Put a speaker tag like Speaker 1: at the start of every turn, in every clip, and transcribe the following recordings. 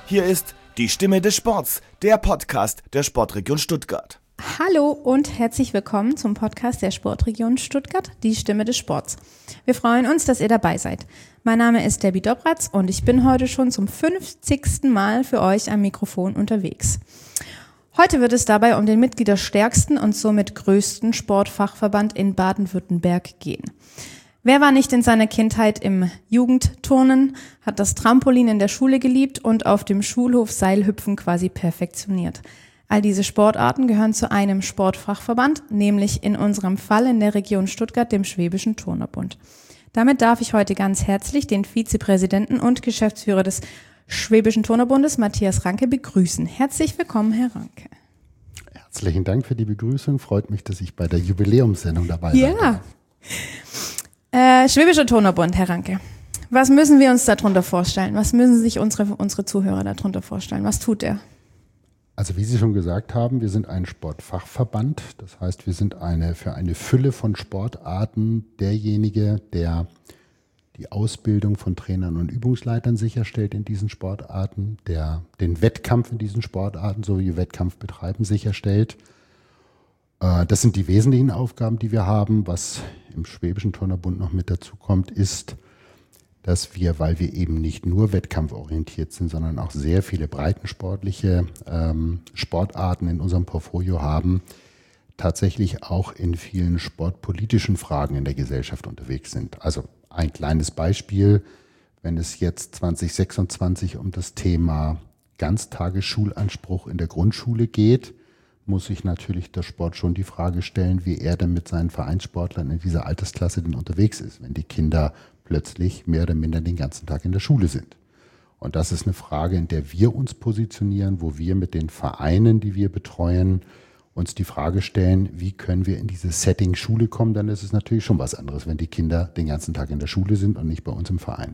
Speaker 1: Hier ist die Stimme des Sports, der Podcast der Sportregion Stuttgart.
Speaker 2: Hallo und herzlich willkommen zum Podcast der Sportregion Stuttgart, die Stimme des Sports. Wir freuen uns, dass ihr dabei seid. Mein Name ist Debbie Dobratz und ich bin heute schon zum 50. Mal für euch am Mikrofon unterwegs. Heute wird es dabei um den mitgliederstärksten und somit größten Sportfachverband in Baden-Württemberg gehen. Wer war nicht in seiner Kindheit im Jugendturnen, hat das Trampolin in der Schule geliebt und auf dem Schulhof Seilhüpfen quasi perfektioniert. All diese Sportarten gehören zu einem Sportfachverband, nämlich in unserem Fall in der Region Stuttgart, dem Schwäbischen Turnerbund. Damit darf ich heute ganz herzlich den Vizepräsidenten und Geschäftsführer des Schwäbischen Turnerbundes, Matthias Ranke, begrüßen. Herzlich willkommen, Herr Ranke.
Speaker 3: Herzlichen Dank für die Begrüßung. Freut mich, dass ich bei der Jubiläumssendung dabei bin.
Speaker 2: Ja. Schwäbischer Turnerbund, Herr Ranke. Was müssen wir uns darunter vorstellen? Was müssen sich unsere Zuhörer darunter vorstellen? Was tut er?
Speaker 3: Also wie Sie schon gesagt haben, wir sind ein Sportfachverband. Das heißt, wir sind für eine Fülle von Sportarten derjenige, der die Ausbildung von Trainern und Übungsleitern sicherstellt in diesen Sportarten, der den Wettkampf in diesen Sportarten sowie Wettkampfbetreiben sicherstellt. Das sind die wesentlichen Aufgaben, die wir haben. Was im Schwäbischen Turnerbund noch mit dazu kommt, ist, dass wir, weil wir eben nicht nur wettkampforientiert sind, sondern auch sehr viele breitensportliche Sportarten in unserem Portfolio haben, tatsächlich auch in vielen sportpolitischen Fragen in der Gesellschaft unterwegs sind. Also ein kleines Beispiel, wenn es jetzt 2026 um das Thema Ganztagesschulanspruch in der Grundschule geht, muss sich natürlich der Sport schon die Frage stellen, wie er denn mit seinen Vereinssportlern in dieser Altersklasse denn unterwegs ist, wenn die Kinder plötzlich mehr oder minder den ganzen Tag in der Schule sind. Und das ist eine Frage, in der wir uns positionieren, wo wir mit den Vereinen, die wir betreuen, uns die Frage stellen, wie können wir in dieses Setting Schule kommen, dann ist es natürlich schon was anderes, wenn die Kinder den ganzen Tag in der Schule sind und nicht bei uns im Verein.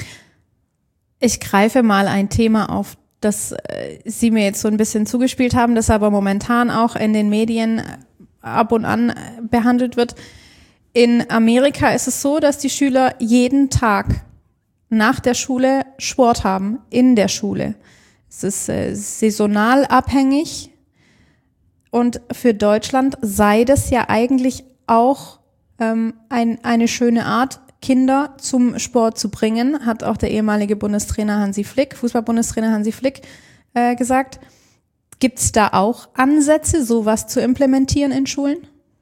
Speaker 2: Ich greife mal ein Thema auf, das Sie mir jetzt so ein bisschen zugespielt haben, das aber momentan auch in den Medien ab und an behandelt wird. In Amerika ist es so, dass die Schüler jeden Tag nach der Schule Sport haben, in der Schule. Es ist saisonal abhängig und für Deutschland sei das ja eigentlich auch eine schöne Art, Kinder zum Sport zu bringen, hat auch der ehemalige Bundestrainer Hansi Flick, Fußballbundestrainer Hansi Flick gesagt. Gibt es da auch Ansätze, sowas zu implementieren in Schulen?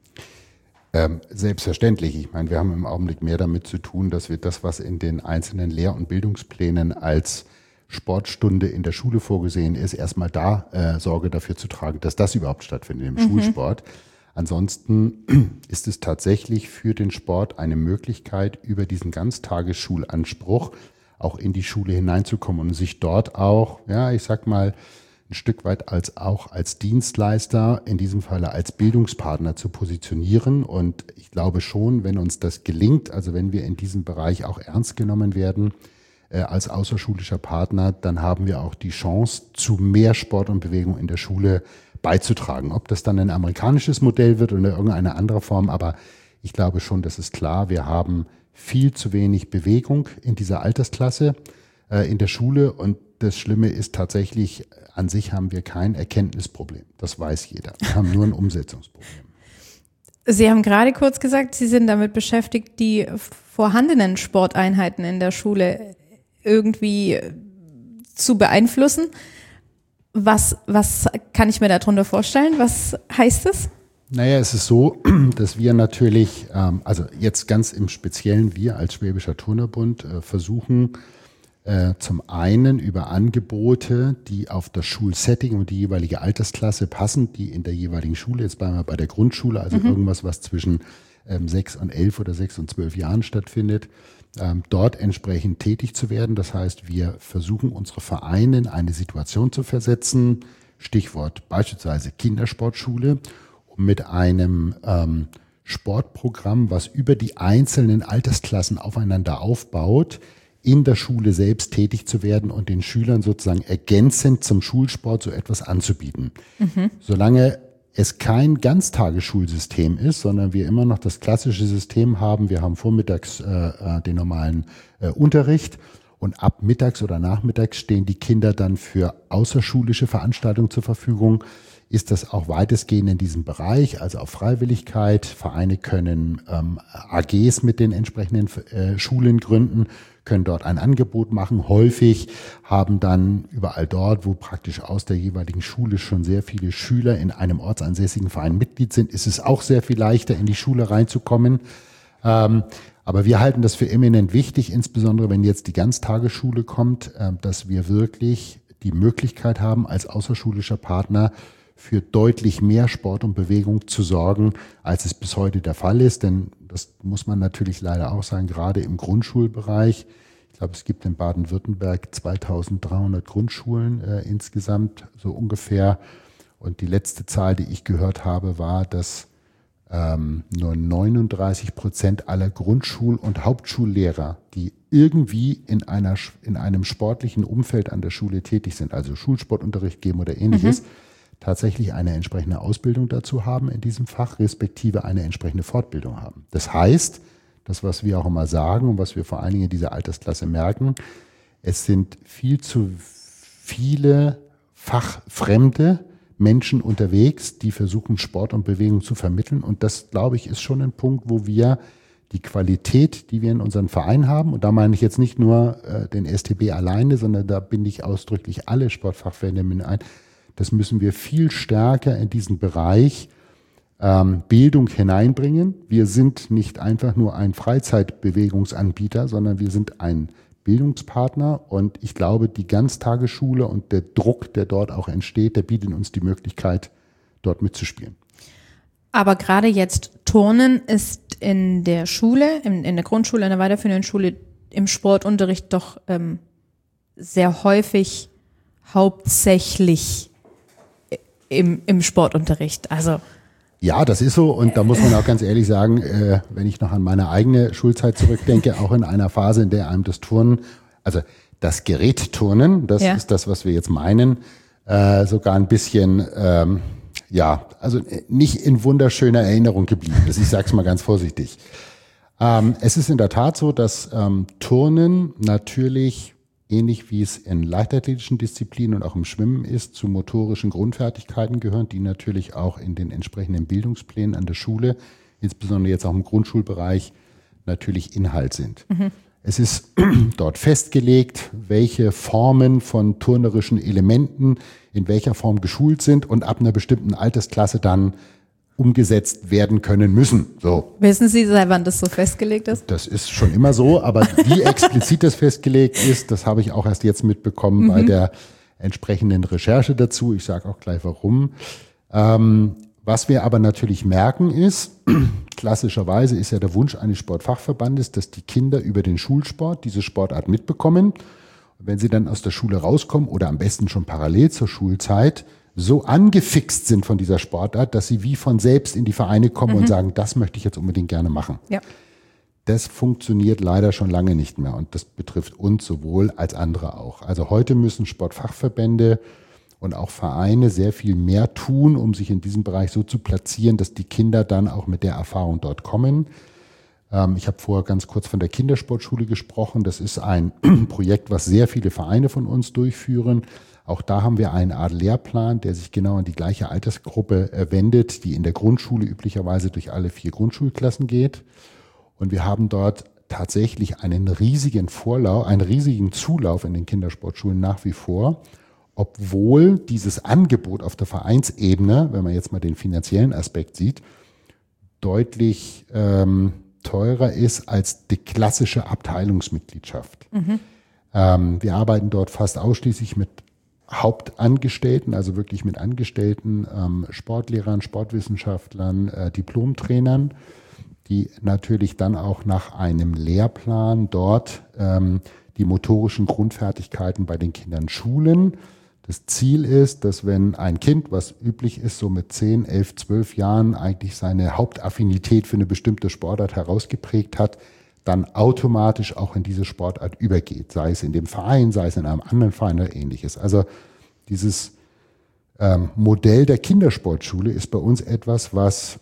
Speaker 3: Selbstverständlich. Ich meine, wir haben im Augenblick mehr damit zu tun, dass wir das, was in den einzelnen Lehr- und Bildungsplänen als Sportstunde in der Schule vorgesehen ist, erstmal Sorge dafür zu tragen, dass das überhaupt stattfindet im Schulsport. Ansonsten ist es tatsächlich für den Sport eine Möglichkeit, über diesen Ganztagesschulanspruch auch in die Schule hineinzukommen und sich dort auch, ich sag mal, ein Stück weit als Dienstleister, in diesem Falle als Bildungspartner zu positionieren. Und ich glaube schon, wenn uns das gelingt, also wenn wir in diesem Bereich auch ernst genommen werden als außerschulischer Partner, dann haben wir auch die Chance, zu mehr Sport und Bewegung in der Schule beizutragen. Ob das dann ein amerikanisches Modell wird oder irgendeine andere Form, aber ich glaube schon, das ist klar, wir haben viel zu wenig Bewegung in dieser Altersklasse in der Schule und das Schlimme ist tatsächlich, an sich haben wir kein Erkenntnisproblem. Das weiß jeder. Wir haben nur ein Umsetzungsproblem.
Speaker 2: Sie haben gerade kurz gesagt, Sie sind damit beschäftigt, die vorhandenen Sporteinheiten in der Schule irgendwie zu beeinflussen. Was kann ich mir darunter vorstellen? Was heißt das?
Speaker 3: Naja, es ist so, dass wir natürlich, also jetzt ganz im Speziellen wir als Schwäbischer Turnerbund versuchen, zum einen über Angebote, die auf das Schulsetting und die jeweilige Altersklasse passen, die in der jeweiligen Schule, jetzt bleiben wir bei der Grundschule, also irgendwas, was zwischen 6 und 11 oder 6 und 12 Jahren stattfindet, dort entsprechend tätig zu werden. Das heißt, wir versuchen unsere Vereine in eine Situation zu versetzen, Stichwort beispielsweise Kindersportschule, um mit einem Sportprogramm, was über die einzelnen Altersklassen aufeinander aufbaut, in der Schule selbst tätig zu werden und den Schülern sozusagen ergänzend zum Schulsport so etwas anzubieten. Solange es kein Ganztagesschulsystem ist, sondern wir immer noch das klassische System haben, wir haben vormittags den normalen Unterricht Und ab mittags oder nachmittags stehen die Kinder dann für außerschulische Veranstaltungen zur Verfügung. Ist das auch weitestgehend in diesem Bereich, also auf Freiwilligkeit. Vereine können AGs mit den entsprechenden Schulen gründen, können dort ein Angebot machen. Häufig haben dann überall dort, wo praktisch aus der jeweiligen Schule schon sehr viele Schüler in einem ortsansässigen Verein Mitglied sind, ist es auch sehr viel leichter, in die Schule reinzukommen. Aber wir halten das für eminent wichtig, insbesondere wenn jetzt die Ganztagesschule kommt, dass wir wirklich die Möglichkeit haben, als außerschulischer Partner für deutlich mehr Sport und Bewegung zu sorgen, als es bis heute der Fall ist. Denn das muss man natürlich leider auch sagen, gerade im Grundschulbereich. Ich glaube, es gibt in Baden-Württemberg 2300 Grundschulen insgesamt, so ungefähr. Und die letzte Zahl, die ich gehört habe, war, dass nur 39% aller Grundschul- und Hauptschullehrer, die irgendwie in einem sportlichen Umfeld an der Schule tätig sind, also Schulsportunterricht geben oder ähnliches, tatsächlich eine entsprechende Ausbildung dazu haben in diesem Fach, respektive eine entsprechende Fortbildung haben. Das heißt, das, was wir auch immer sagen und was wir vor allen Dingen in dieser Altersklasse merken, es sind viel zu viele fachfremde Menschen unterwegs, die versuchen, Sport und Bewegung zu vermitteln. Und das, glaube ich, ist schon ein Punkt, wo wir die Qualität, die wir in unseren Vereinen haben, und da meine ich jetzt nicht nur den STB alleine, sondern da binde ich ausdrücklich alle Sportfachverbände mit ein, das müssen wir viel stärker in diesen Bereich Bildung hineinbringen. Wir sind nicht einfach nur ein Freizeitbewegungsanbieter, sondern wir sind ein Bildungspartner. Und ich glaube, die Ganztagesschule und der Druck, der dort auch entsteht, der bietet uns die Möglichkeit, dort mitzuspielen.
Speaker 2: Aber gerade jetzt Turnen ist in der Schule, in der Grundschule, in der weiterführenden Schule, im Sportunterricht doch sehr häufig hauptsächlich im Sportunterricht. Also
Speaker 3: ja, das ist so. Und da muss man auch ganz ehrlich sagen, wenn ich noch an meine eigene Schulzeit zurückdenke, auch in einer Phase, in der einem das Turnen, also das Gerätturnen, das ist das, was wir jetzt meinen, sogar ein bisschen, also nicht in wunderschöner Erinnerung geblieben ist. Ich sage es mal ganz vorsichtig. Es ist in der Tat so, dass Turnen natürlich ähnlich wie es in leichtathletischen Disziplinen und auch im Schwimmen ist, zu motorischen Grundfertigkeiten gehören, die natürlich auch in den entsprechenden Bildungsplänen an der Schule, insbesondere jetzt auch im Grundschulbereich, natürlich Inhalt sind. Es ist dort festgelegt, welche Formen von turnerischen Elementen in welcher Form geschult sind und ab einer bestimmten Altersklasse dann umgesetzt werden können müssen. So.
Speaker 2: Wissen Sie, seit wann das so festgelegt ist?
Speaker 3: Das ist schon immer so, aber wie explizit das festgelegt ist, das habe ich auch erst jetzt mitbekommen bei der entsprechenden Recherche dazu. Ich sage auch gleich warum. Was wir aber natürlich merken ist, klassischerweise ist ja der Wunsch eines Sportfachverbandes, dass die Kinder über den Schulsport diese Sportart mitbekommen. Und wenn sie dann aus der Schule rauskommen oder am besten schon parallel zur Schulzeit so angefixt sind von dieser Sportart, dass sie wie von selbst in die Vereine kommen und sagen, das möchte ich jetzt unbedingt gerne machen.
Speaker 2: Ja.
Speaker 3: Das funktioniert leider schon lange nicht mehr und das betrifft uns sowohl als andere auch. Also heute müssen Sportfachverbände und auch Vereine sehr viel mehr tun, um sich in diesem Bereich so zu platzieren, dass die Kinder dann auch mit der Erfahrung dort kommen. Ich habe vorher ganz kurz von der Kindersportschule gesprochen. Das ist ein Projekt, was sehr viele Vereine von uns durchführen. Auch da haben wir eine Art Lehrplan, der sich genau an die gleiche Altersgruppe wendet, die in der Grundschule üblicherweise durch alle 4 Grundschulklassen geht. Und wir haben dort tatsächlich einen riesigen Zulauf in den Kindersportschulen nach wie vor, obwohl dieses Angebot auf der Vereinsebene, wenn man jetzt mal den finanziellen Aspekt sieht, deutlich teurer ist als die klassische Abteilungsmitgliedschaft. Wir arbeiten dort fast ausschließlich mit Hauptangestellten, also wirklich mit angestellten Sportlehrern, Sportwissenschaftlern, Diplomtrainern, die natürlich dann auch nach einem Lehrplan dort die motorischen Grundfertigkeiten bei den Kindern schulen. Das Ziel ist, dass wenn ein Kind, was üblich ist, so mit 10, 11, 12 Jahren eigentlich seine Hauptaffinität für eine bestimmte Sportart herausgeprägt hat, dann automatisch auch in diese Sportart übergeht, sei es in dem Verein, sei es in einem anderen Verein oder ähnliches. Also dieses Modell der Kindersportschule ist bei uns etwas, was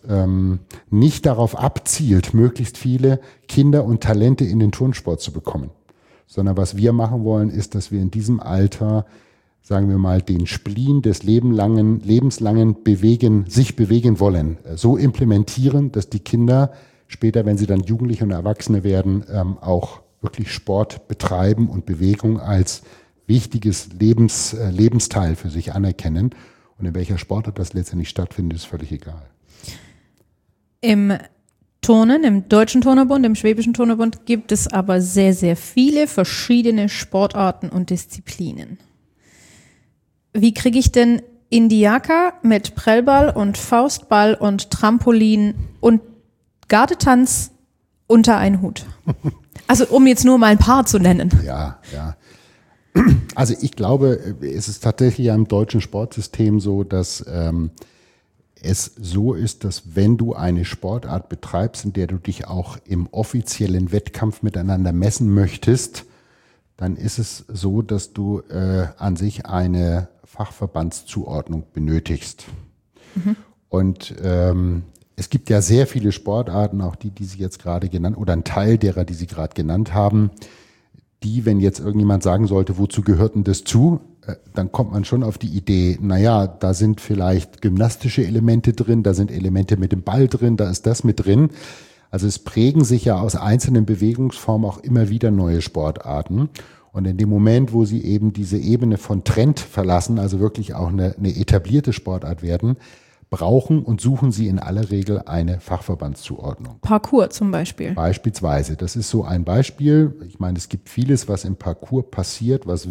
Speaker 3: nicht darauf abzielt, möglichst viele Kinder und Talente in den Turnsport zu bekommen, sondern was wir machen wollen, ist, dass wir in diesem Alter, sagen wir mal, den Spleen des lebenslangen sich bewegen wollen, so implementieren, dass die Kinder später, wenn sie dann Jugendliche und Erwachsene werden, auch wirklich Sport betreiben und Bewegung als wichtiges Lebensteil für sich anerkennen. Und in welcher Sportart das letztendlich stattfindet, ist völlig egal.
Speaker 2: Im Turnen, im Deutschen Turnerbund, im Schwäbischen Turnerbund gibt es aber sehr, sehr viele verschiedene Sportarten und Disziplinen. Wie kriege ich denn Indiaka mit Prellball und Faustball und Trampolin und Gardetanz unter einen Hut? Also um jetzt nur mal ein paar zu nennen.
Speaker 3: Ja. Also ich glaube, es ist tatsächlich im deutschen Sportsystem so, dass es so ist, dass wenn du eine Sportart betreibst, in der du dich auch im offiziellen Wettkampf miteinander messen möchtest, dann ist es so, dass du an sich eine Fachverbandszuordnung benötigst. Mhm. Und es gibt ja sehr viele Sportarten, auch die Sie jetzt gerade genannt, oder ein Teil derer, die Sie gerade genannt haben, die, wenn jetzt irgendjemand sagen sollte, wozu gehört denn das zu, dann kommt man schon auf die Idee, naja, da sind vielleicht gymnastische Elemente drin, da sind Elemente mit dem Ball drin, da ist das mit drin. Also es prägen sich ja aus einzelnen Bewegungsformen auch immer wieder neue Sportarten. Und in dem Moment, wo sie eben diese Ebene von Trend verlassen, also wirklich auch eine etablierte Sportart werden, brauchen und suchen sie in aller Regel eine Fachverbandszuordnung.
Speaker 2: Parkour zum Beispiel.
Speaker 3: Beispielsweise. Das ist so ein Beispiel. Ich meine, es gibt vieles, was im Parkour passiert, was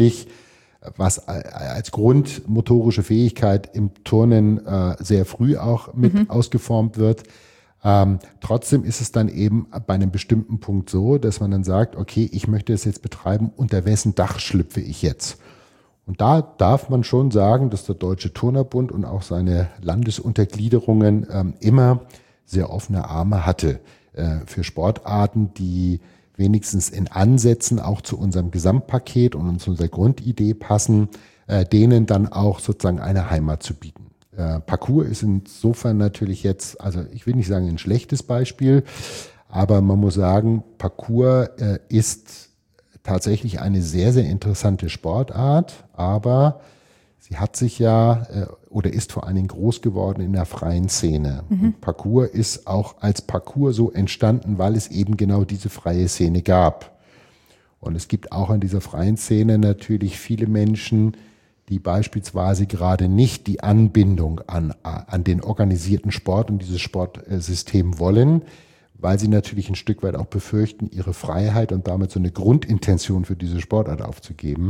Speaker 3: als grundmotorische Fähigkeit im Turnen sehr früh auch mit ausgeformt wird. Trotzdem ist es dann eben bei einem bestimmten Punkt so, dass man dann sagt, okay, ich möchte es jetzt betreiben, unter wessen Dach schlüpfe ich jetzt? Und da darf man schon sagen, dass der Deutsche Turnerbund und auch seine Landesuntergliederungen immer sehr offene Arme hatte für Sportarten, die wenigstens in Ansätzen auch zu unserem Gesamtpaket und zu unserer Grundidee passen, denen dann auch sozusagen eine Heimat zu bieten. Parkour ist insofern natürlich jetzt, also ich will nicht sagen ein schlechtes Beispiel, aber man muss sagen, Parkour ist tatsächlich eine sehr, sehr interessante Sportart, aber sie hat sich oder ist vor allen Dingen groß geworden in der freien Szene. Und Parkour ist auch als Parkour so entstanden, weil es eben genau diese freie Szene gab. Und es gibt auch in dieser freien Szene natürlich viele Menschen, die beispielsweise gerade nicht die Anbindung an den organisierten Sport und dieses Sportsystem wollen, weil sie natürlich ein Stück weit auch befürchten, ihre Freiheit und damit so eine Grundintention für diese Sportart aufzugeben.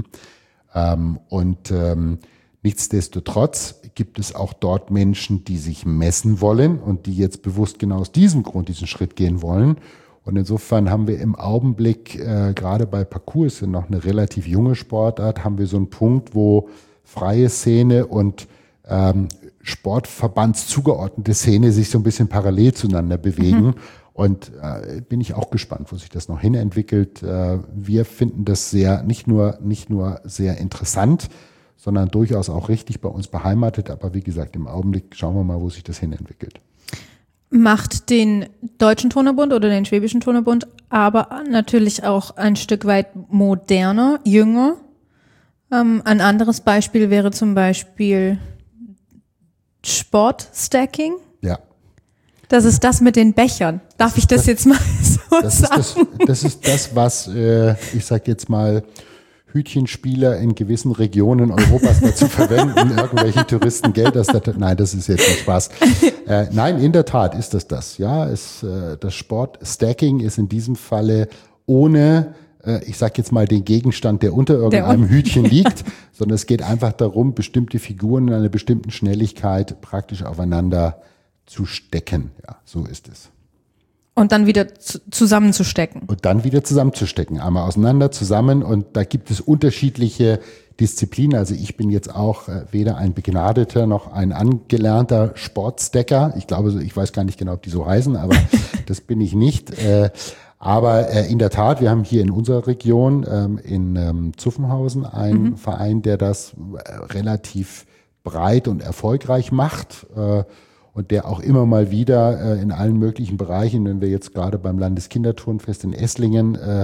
Speaker 3: Nichtsdestotrotz gibt es auch dort Menschen, die sich messen wollen und die jetzt bewusst genau aus diesem Grund diesen Schritt gehen wollen. Und insofern haben wir im Augenblick, gerade bei Parkour, ist ja noch eine relativ junge Sportart, haben wir so einen Punkt, wo freie Szene und Sportverbands zugeordnete Szene sich so ein bisschen parallel zueinander bewegen. Und bin ich auch gespannt, wo sich das noch hin entwickelt. Wir finden das nicht nur sehr interessant, sondern durchaus auch richtig bei uns beheimatet. Aber wie gesagt, im Augenblick schauen wir mal, wo sich das hin entwickelt.
Speaker 2: Macht den Deutschen Turnerbund oder den Schwäbischen Turnerbund aber natürlich auch ein Stück weit moderner, jünger. Ein anderes Beispiel wäre zum Beispiel Sportstacking.
Speaker 3: Ja.
Speaker 2: Das ist das mit den Bechern. Darf ich das jetzt mal so sagen?
Speaker 3: Das ist das, was, ich sag jetzt mal, Hütchenspieler in gewissen Regionen Europas dazu verwenden, irgendwelche Touristen Geld nein, das ist jetzt ein Spaß. Nein, in der Tat ist das. Ja, das Sportstacking ist in diesem Falle ohne, ich sag jetzt mal, den Gegenstand, der unter irgendeinem Hütchen liegt, sondern es geht einfach darum, bestimmte Figuren in einer bestimmten Schnelligkeit praktisch aufeinander zu stecken. Ja, so ist es.
Speaker 2: Und dann wieder zusammenzustecken.
Speaker 3: Einmal auseinander, zusammen. Und da gibt es unterschiedliche Disziplinen. Also ich bin jetzt auch weder ein begnadeter noch ein angelernter Sportstacker. Ich glaube, ich weiß gar nicht genau, ob die so heißen, aber das bin ich nicht. Aber in der Tat, wir haben hier in unserer Region in Zuffenhausen einen Verein, der das relativ breit und erfolgreich macht. Und der auch immer mal wieder in allen möglichen Bereichen, wenn wir jetzt gerade beim Landeskinderturnfest in Esslingen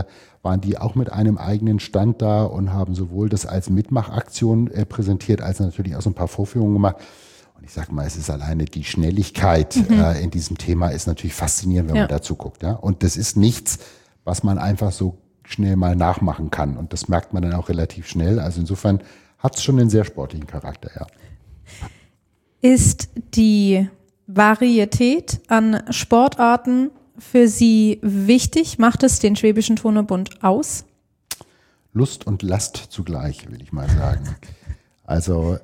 Speaker 3: waren die auch mit einem eigenen Stand da und haben sowohl das als Mitmachaktion präsentiert, als natürlich auch so ein paar Vorführungen gemacht. Und ich sage mal, es ist alleine die Schnelligkeit in diesem Thema ist natürlich faszinierend, wenn man dazu guckt. Ja? Und das ist nichts, was man einfach so schnell mal nachmachen kann. Und das merkt man dann auch relativ schnell. Also insofern hat es schon einen sehr sportlichen Charakter, ja.
Speaker 2: Ist die Varietät an Sportarten für Sie wichtig? Macht es den Schwäbischen Turnerbund aus?
Speaker 3: Lust und Last zugleich, will ich mal sagen. Also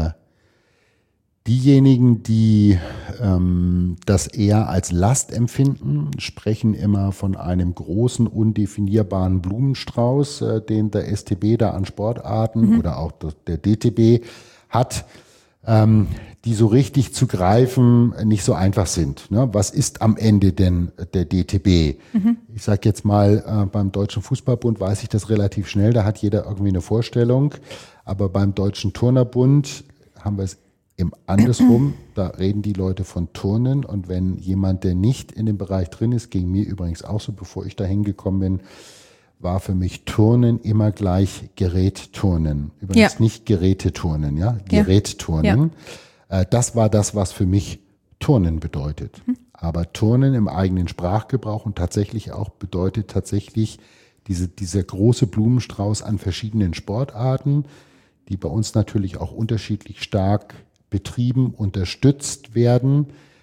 Speaker 3: diejenigen, die das eher als Last empfinden, sprechen immer von einem großen, undefinierbaren Blumenstrauß, den der STB da an Sportarten oder auch der DTB hat, die so richtig zu greifen nicht so einfach sind. Ne? Was ist am Ende denn der DTB? Ich sage jetzt mal, beim Deutschen Fußballbund weiß ich das relativ schnell, da hat jeder irgendwie eine Vorstellung. Aber beim Deutschen Turnerbund haben wir es im andersrum, da reden die Leute von Turnen. Und wenn jemand, der nicht in dem Bereich drin ist, ging mir übrigens auch so, bevor ich da hingekommen bin, war für mich Turnen immer gleich Gerätturnen. Übrigens nicht Geräteturnen, ja, Gerätturnen. Ja. Das war das, was für mich Turnen bedeutet. Aber Turnen im eigenen Sprachgebrauch und tatsächlich auch bedeutet tatsächlich dieser große Blumenstrauß an verschiedenen Sportarten, die bei uns natürlich auch unterschiedlich stark betrieben, unterstützt werden,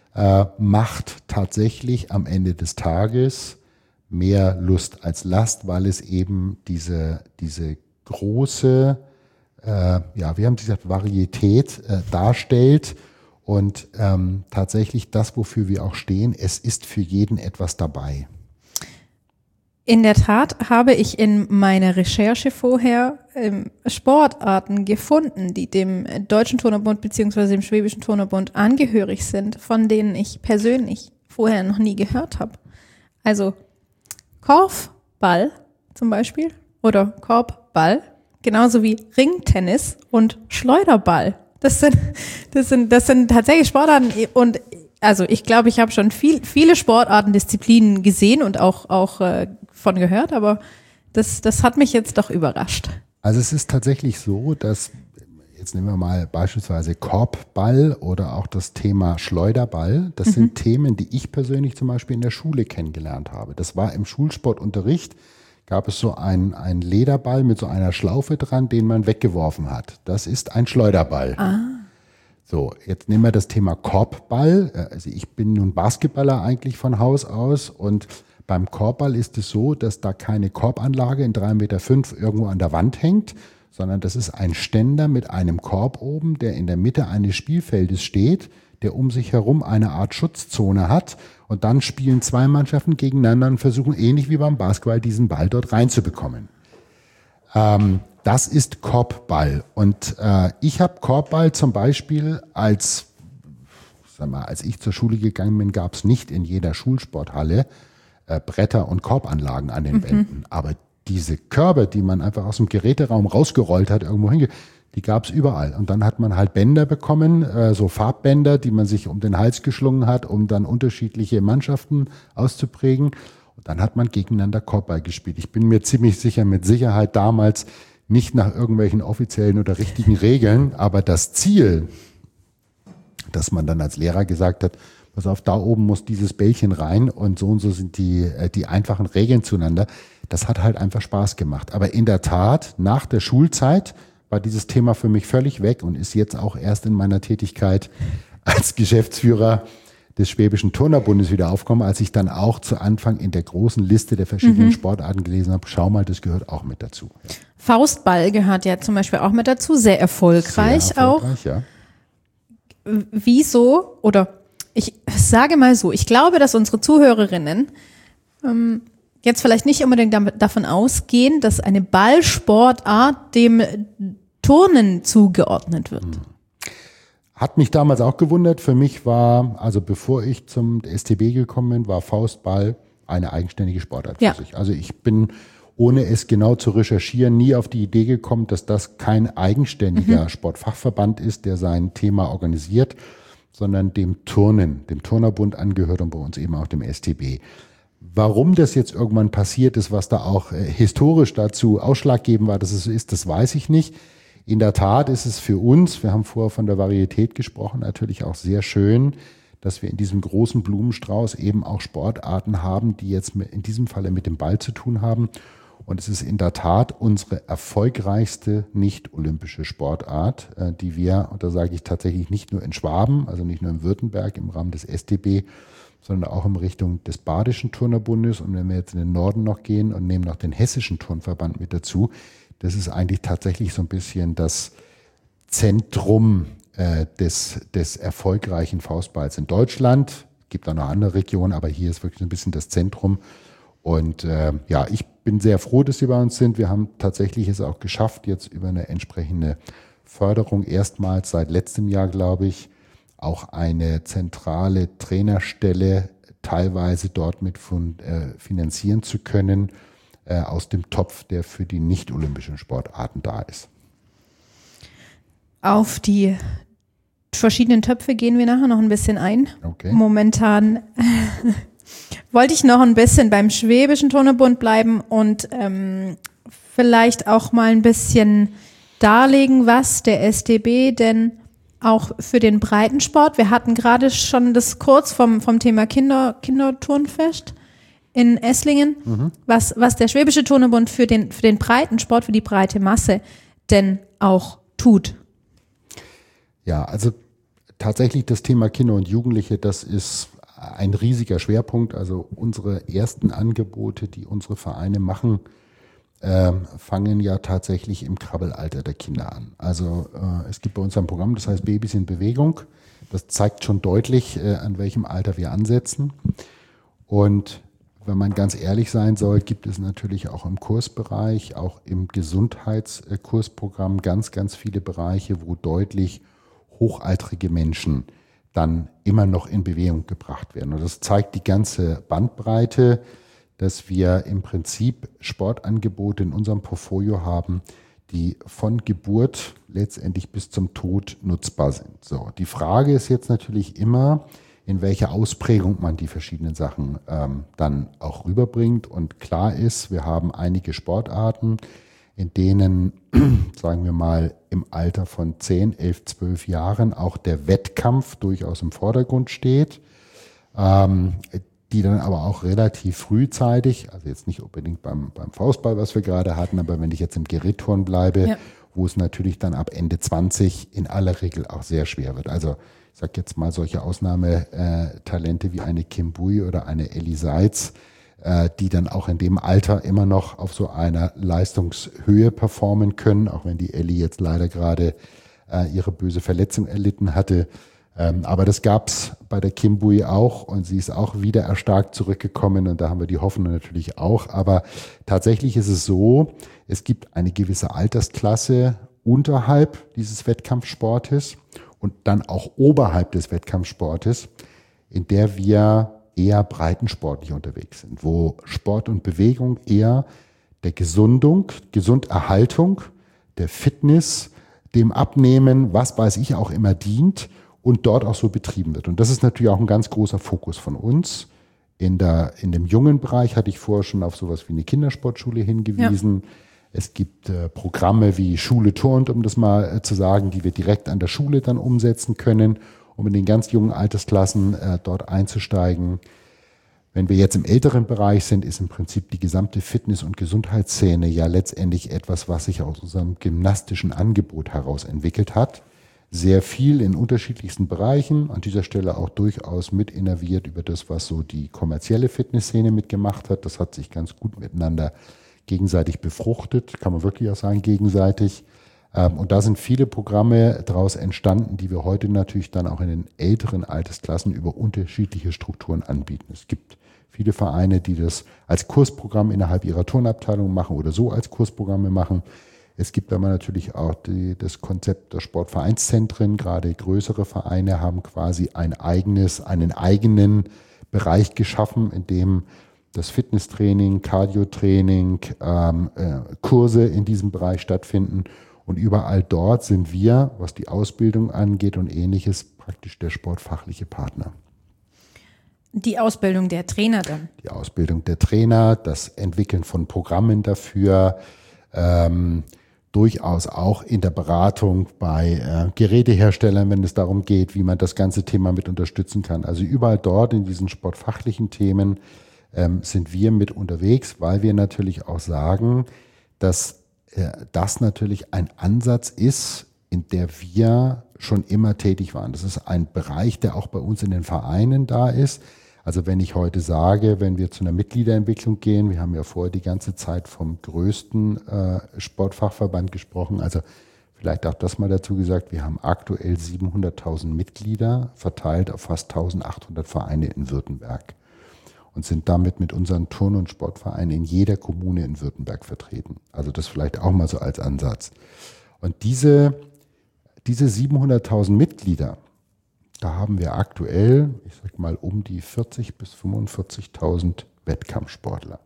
Speaker 3: macht tatsächlich am Ende des Tages mehr Lust als Last, weil es eben diese große, wie haben Sie gesagt, Varietät darstellt und tatsächlich das, wofür wir auch stehen, es ist für jeden etwas dabei.
Speaker 2: In der Tat habe ich in meiner Recherche vorher Sportarten gefunden, die dem Deutschen Turnerbund bzw. dem Schwäbischen Turnerbund angehörig sind, von denen ich persönlich vorher noch nie gehört habe. Also Korfball zum Beispiel oder Korbball, genauso wie Ringtennis und Schleuderball. Das sind tatsächlich Sportarten und also ich glaube, ich habe schon viele Sportarten, Disziplinen gesehen und auch von gehört, aber das hat mich jetzt doch überrascht.
Speaker 3: Also es ist tatsächlich so, dass, jetzt nehmen wir mal beispielsweise Korbball oder auch das Thema Schleuderball, das sind Themen, die ich persönlich zum Beispiel in der Schule kennengelernt habe. Das war im Schulsportunterricht, gab es so einen Lederball mit so einer Schlaufe dran, den man weggeworfen hat. Das ist ein Schleuderball. So, jetzt nehmen wir das Thema Korbball. Also ich bin nun Basketballer eigentlich von Haus aus und beim Korbball ist es so, dass da keine Korbanlage in 3,5 Meter irgendwo an der Wand hängt, sondern das ist ein Ständer mit einem Korb oben, der in der Mitte eines Spielfeldes steht, der um sich herum eine Art Schutzzone hat und dann spielen zwei Mannschaften gegeneinander und versuchen ähnlich wie beim Basketball diesen Ball dort reinzubekommen. Das ist Korbball und ich habe Korbball zum Beispiel als ich zur Schule gegangen bin, gab es nicht in jeder Schulsporthalle Bretter und Korbanlagen an den Wänden. Aber diese Körbe, die man einfach aus dem Geräteraum rausgerollt hat, irgendwo hinge, die gab es überall. Und dann hat man halt Bänder bekommen, so Farbbänder, die man sich um den Hals geschlungen hat, um dann unterschiedliche Mannschaften auszuprägen. Und dann hat man gegeneinander Korbball gespielt. Ich bin mir ziemlich sicher, mit Sicherheit damals nicht nach irgendwelchen offiziellen oder richtigen Regeln, aber das Ziel, dass man dann als Lehrer gesagt hat, pass auf, da oben muss dieses Bällchen rein und so sind die einfachen Regeln zueinander. Das hat halt einfach Spaß gemacht. Aber in der Tat, nach der Schulzeit war dieses Thema für mich völlig weg und ist jetzt auch erst in meiner Tätigkeit als Geschäftsführer des Schwäbischen Turnerbundes wieder aufgekommen, als ich dann auch zu Anfang in der großen Liste der verschiedenen Sportarten gelesen habe, schau mal, das gehört auch mit dazu.
Speaker 2: Faustball gehört ja zum Beispiel auch mit dazu, sehr erfolgreich auch.
Speaker 3: Ja.
Speaker 2: Wieso, oder ich sage mal so, ich glaube, dass unsere Zuhörerinnen jetzt vielleicht nicht unbedingt davon ausgehen, dass eine Ballsportart dem Turnen zugeordnet wird.
Speaker 3: Hat mich damals auch gewundert. Für mich war, also bevor ich zum STB gekommen bin, war Faustball eine eigenständige Sportart für sich. Also ich bin, ohne es genau zu recherchieren, nie auf die Idee gekommen, dass das kein eigenständiger Sportfachverband ist, der sein Thema organisiert, sondern dem Turnerbund angehört und bei uns eben auch dem STB. Warum das jetzt irgendwann passiert ist, was da auch historisch dazu ausschlaggebend war, dass es so ist, das weiß ich nicht. In der Tat ist es für uns, wir haben vorher von der Varietät gesprochen, natürlich auch sehr schön, dass wir in diesem großen Blumenstrauß eben auch Sportarten haben, die jetzt in diesem Falle mit dem Ball zu tun haben. Und es ist in der Tat unsere erfolgreichste nicht-olympische Sportart, die wir, und da sage ich tatsächlich nicht nur in Schwaben, also nicht nur in Württemberg im Rahmen des STB, sondern auch in Richtung des Badischen Turnerbundes. Und wenn wir jetzt in den Norden noch gehen und nehmen noch den Hessischen Turnverband mit dazu, das ist eigentlich tatsächlich so ein bisschen das Zentrum des erfolgreichen Faustballs in Deutschland. Es gibt auch noch andere Regionen, aber hier ist wirklich so ein bisschen das Zentrum. Und ich bin sehr froh, dass Sie bei uns sind. Wir haben tatsächlich es auch geschafft, jetzt über eine entsprechende Förderung erstmals seit letztem Jahr, glaube ich, auch eine zentrale Trainerstelle teilweise dort mit finanzieren zu können aus dem Topf, der für die nicht-olympischen Sportarten da ist.
Speaker 2: Auf die verschiedenen Töpfe gehen wir nachher noch ein bisschen ein.
Speaker 3: Okay.
Speaker 2: Momentan wollte ich noch ein bisschen beim Schwäbischen Turnerbund bleiben und vielleicht auch mal ein bisschen darlegen, was der STB denn auch für den Breitensport, wir hatten gerade schon das kurz vom Thema Kinderturnfest in Esslingen, was der Schwäbische Turnerbund für den Breitensport, für die breite Masse denn auch tut.
Speaker 3: Ja, also tatsächlich das Thema Kinder und Jugendliche, das ist ein riesiger Schwerpunkt. Also unsere ersten Angebote, die unsere Vereine machen, fangen ja tatsächlich im Krabbelalter der Kinder an. Also es gibt bei uns ein Programm, das heißt Babys in Bewegung. Das zeigt schon deutlich, an welchem Alter wir ansetzen. Und wenn man ganz ehrlich sein soll, gibt es natürlich auch im Kursbereich, auch im Gesundheitskursprogramm ganz, ganz viele Bereiche, wo deutlich hochaltrige Menschen dann immer noch in Bewegung gebracht werden. Und das zeigt die ganze Bandbreite, dass wir im Prinzip Sportangebote in unserem Portfolio haben, die von Geburt letztendlich bis zum Tod nutzbar sind. So, die Frage ist jetzt natürlich immer, in welcher Ausprägung man die verschiedenen Sachen dann auch rüberbringt. Und klar ist, wir haben einige Sportarten, in denen, sagen wir mal, im Alter von 10, 11, 12 Jahren auch der Wettkampf durchaus im Vordergrund steht, die dann aber auch relativ frühzeitig, also jetzt nicht unbedingt beim Faustball, was wir gerade hatten, aber wenn ich jetzt im Gerätturnen bleibe, ja, wo es natürlich dann ab Ende 20 in aller Regel auch sehr schwer wird. Also ich sage jetzt mal solche Ausnahmetalente wie eine Kim Bui oder eine Elli Seitz, die dann auch in dem Alter immer noch auf so einer Leistungshöhe performen können, auch wenn die Elli jetzt leider gerade ihre böse Verletzung erlitten hatte. Aber das gab's bei der Kim Bui auch und sie ist auch wieder erstarkt zurückgekommen und da haben wir die Hoffnung natürlich auch. Aber tatsächlich ist es so, es gibt eine gewisse Altersklasse unterhalb dieses Wettkampfsportes und dann auch oberhalb des Wettkampfsportes, in der wir eher breitensportlich unterwegs sind, wo Sport und Bewegung eher der Gesunderhaltung, der Fitness, dem Abnehmen, was weiß ich auch immer dient und dort auch so betrieben wird. Und das ist natürlich auch ein ganz großer Fokus von uns. In dem jungen Bereich hatte ich vorher schon auf sowas wie eine Kindersportschule hingewiesen. Ja. Es gibt Programme wie Schule turnt, um das mal zu sagen, die wir direkt an der Schule dann umsetzen können, um in den ganz jungen Altersklassen dort einzusteigen. Wenn wir jetzt im älteren Bereich sind, ist im Prinzip die gesamte Fitness- und Gesundheitsszene ja letztendlich etwas, was sich aus unserem gymnastischen Angebot heraus entwickelt hat. Sehr viel in unterschiedlichsten Bereichen, an dieser Stelle auch durchaus mit innerviert über das, was so die kommerzielle Fitnessszene mitgemacht hat. Das hat sich ganz gut miteinander gegenseitig befruchtet, kann man wirklich auch sagen, gegenseitig. Und da sind viele Programme daraus entstanden, die wir heute natürlich dann auch in den älteren Altersklassen über unterschiedliche Strukturen anbieten. Es gibt viele Vereine, die das als Kursprogramm innerhalb ihrer Turnabteilung machen oder so als Kursprogramme machen. Es gibt aber natürlich auch das Konzept der Sportvereinszentren. Gerade größere Vereine haben quasi einen eigenen Bereich geschaffen, in dem das Fitnesstraining, Cardiotraining, Kurse in diesem Bereich stattfinden. Und überall dort sind wir, was die Ausbildung angeht und Ähnliches, praktisch der sportfachliche Partner.
Speaker 2: Die Ausbildung der Trainer dann?
Speaker 3: Die Ausbildung der Trainer, das Entwickeln von Programmen dafür, durchaus auch in der Beratung bei Geräteherstellern, wenn es darum geht, wie man das ganze Thema mit unterstützen kann. Also überall dort in diesen sportfachlichen Themen sind wir mit unterwegs, weil wir natürlich auch sagen, dass das natürlich ein Ansatz ist, in der wir schon immer tätig waren. Das ist ein Bereich, der auch bei uns in den Vereinen da ist. Also wenn ich heute sage, wenn wir zu einer Mitgliederentwicklung gehen, wir haben ja vorher die ganze Zeit vom größten Sportfachverband gesprochen, also vielleicht auch das mal dazu gesagt, wir haben aktuell 700.000 Mitglieder verteilt auf fast 1.800 Vereine in Württemberg und sind damit mit unseren Turn- und Sportvereinen in jeder Kommune in Württemberg vertreten. Also das vielleicht auch mal so als Ansatz. Und diese 700.000 Mitglieder, da haben wir aktuell, ich sag mal, um die 40.000 bis 45.000 Wettkampfsportler.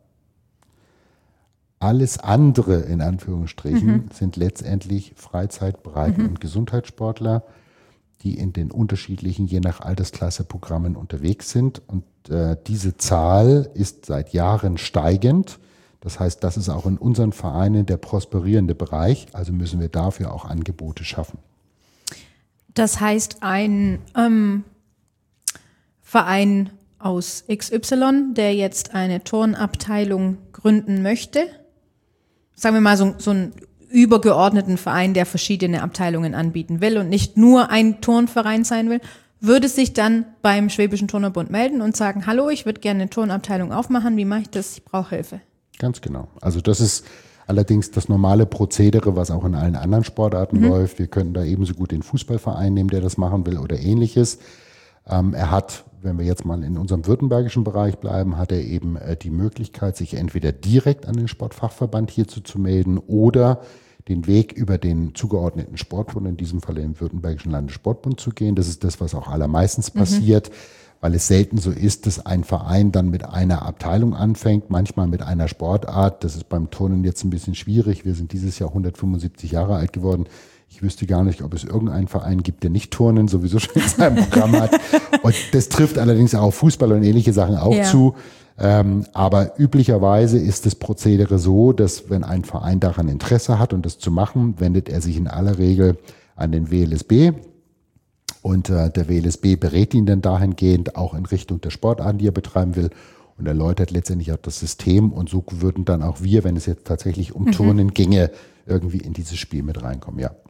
Speaker 3: Alles andere, in Anführungsstrichen, sind letztendlich Freizeitbreiten- und Gesundheitssportler, die in den unterschiedlichen, je nach Altersklasse, Programmen unterwegs sind. Und diese Zahl ist seit Jahren steigend. Das heißt, das ist auch in unseren Vereinen der prosperierende Bereich. Also müssen wir dafür auch Angebote schaffen.
Speaker 2: Das heißt, ein Verein aus XY, der jetzt eine Turnabteilung gründen möchte, sagen wir mal so einen übergeordneten Verein, der verschiedene Abteilungen anbieten will und nicht nur ein Turnverein sein will, würde sich dann beim Schwäbischen Turnerbund melden und sagen, hallo, ich würde gerne eine Turnabteilung aufmachen, wie mache ich das? Ich brauche Hilfe.
Speaker 3: Ganz genau. Also das ist allerdings das normale Prozedere, was auch in allen anderen Sportarten läuft. Wir können da ebenso gut den Fußballverein nehmen, der das machen will oder ähnliches. Er hat, wenn wir jetzt mal in unserem württembergischen Bereich bleiben, hat er eben die Möglichkeit, sich entweder direkt an den Sportfachverband hierzu zu melden oder den Weg über den zugeordneten Sportbund, in diesem Fall den Württembergischen Landessportbund zu gehen. Das ist das, was auch allermeistens passiert, weil es selten so ist, dass ein Verein dann mit einer Abteilung anfängt, manchmal mit einer Sportart. Das ist beim Turnen jetzt ein bisschen schwierig. Wir sind dieses Jahr 175 Jahre alt geworden. Ich wüsste gar nicht, ob es irgendeinen Verein gibt, der nicht Turnen sowieso schon in seinem Programm hat. Und das trifft allerdings auch Fußball und ähnliche Sachen auch zu. Aber üblicherweise ist das Prozedere so, dass wenn ein Verein daran Interesse hat und das zu machen, wendet er sich in aller Regel an den WLSB. Und der WLSB berät ihn dann dahingehend auch in Richtung der Sportarten, die er betreiben will, und erläutert letztendlich auch das System. Und so würden dann auch wir, wenn es jetzt tatsächlich um Turnen ginge, irgendwie in dieses Spiel mit reinkommen, ja.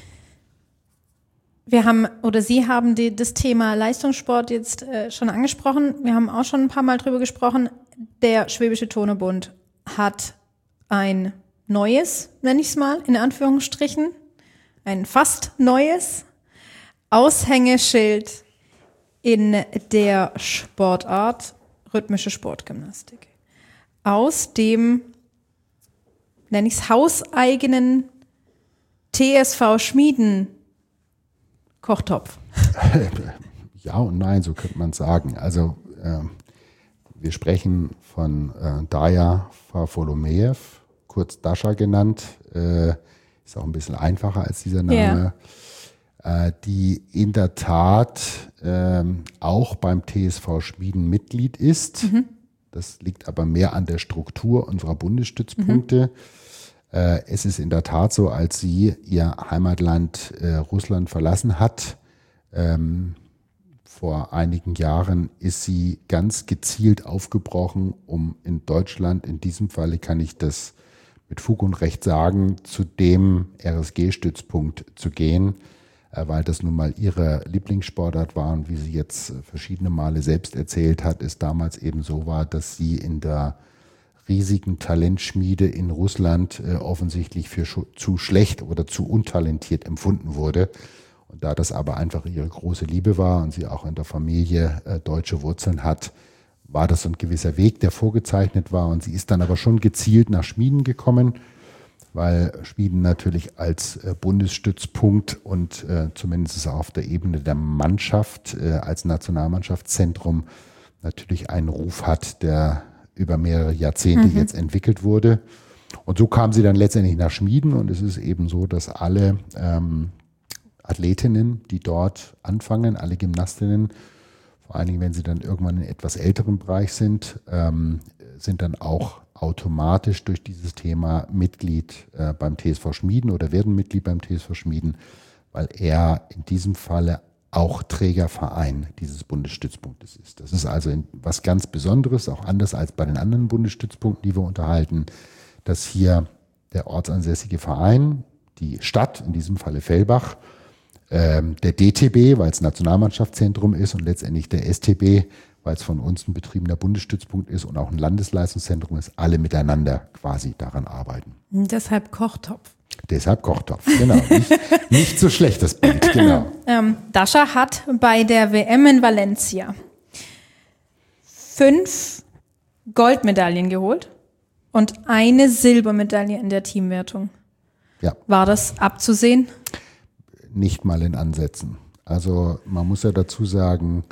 Speaker 2: Wir haben, oder Sie haben das Thema Leistungssport jetzt schon angesprochen. Wir haben auch schon ein paar Mal drüber gesprochen. Der Schwäbische Turnerbund hat ein neues, nenne ich es mal, in Anführungsstrichen, ein fast neues Aushängeschild in der Sportart rhythmische Sportgymnastik. Aus dem, nenne ich es, hauseigenen TSV Schmieden Kochtopf.
Speaker 3: Ja und nein, so könnte man sagen. Also wir sprechen von Daja Farfolomejew, kurz Dasha genannt, ist auch ein bisschen einfacher als dieser Name, die in der Tat auch beim TSV Schmieden Mitglied ist. Das liegt aber mehr an der Struktur unserer Bundesstützpunkte. Es ist in der Tat so, als sie ihr Heimatland Russland verlassen hat, vor einigen Jahren ist sie ganz gezielt aufgebrochen, um in Deutschland, in diesem Falle kann ich das mit Fug und Recht sagen, zu dem RSG-Stützpunkt zu gehen, weil das nun mal ihre Lieblingssportart war und wie sie jetzt verschiedene Male selbst erzählt hat, es damals eben so war, dass sie in der riesigen Talentschmiede in Russland offensichtlich für zu schlecht oder zu untalentiert empfunden wurde. Und da das aber einfach ihre große Liebe war und sie auch in der Familie deutsche Wurzeln hat, war das so ein gewisser Weg, der vorgezeichnet war. Und sie ist dann aber schon gezielt nach Schmieden gekommen, weil Schmieden natürlich als Bundesstützpunkt und zumindest auf der Ebene der Mannschaft als Nationalmannschaftszentrum natürlich einen Ruf hat, der über mehrere Jahrzehnte jetzt entwickelt wurde. Und so kam sie dann letztendlich nach Schmieden und es ist eben so, dass alle Athletinnen, die dort anfangen, alle Gymnastinnen vor allen Dingen, wenn sie dann irgendwann in etwas älteren Bereich sind, sind dann auch automatisch durch dieses Thema Mitglied beim TSV Schmieden oder werden Mitglied beim TSV Schmieden, weil er in diesem Falle auch Trägerverein dieses Bundesstützpunktes ist. Das ist also was ganz Besonderes, auch anders als bei den anderen Bundesstützpunkten, die wir unterhalten, dass hier der ortsansässige Verein, die Stadt, in diesem Falle Fellbach, der DTB, weil es Nationalmannschaftszentrum ist und letztendlich der STB, weil es von uns ein betriebener Bundesstützpunkt ist und auch ein Landesleistungszentrum ist, alle miteinander quasi daran arbeiten.
Speaker 2: Deshalb Kochtopf.
Speaker 3: Deshalb Kochtopf, genau. Nicht so schlecht, das Bild, genau.
Speaker 2: Dasha hat bei der WM in Valencia 5 Goldmedaillen geholt und eine Silbermedaille in der Teamwertung.
Speaker 3: Ja.
Speaker 2: War das abzusehen?
Speaker 3: Nicht mal in Ansätzen. Also man muss ja dazu sagen,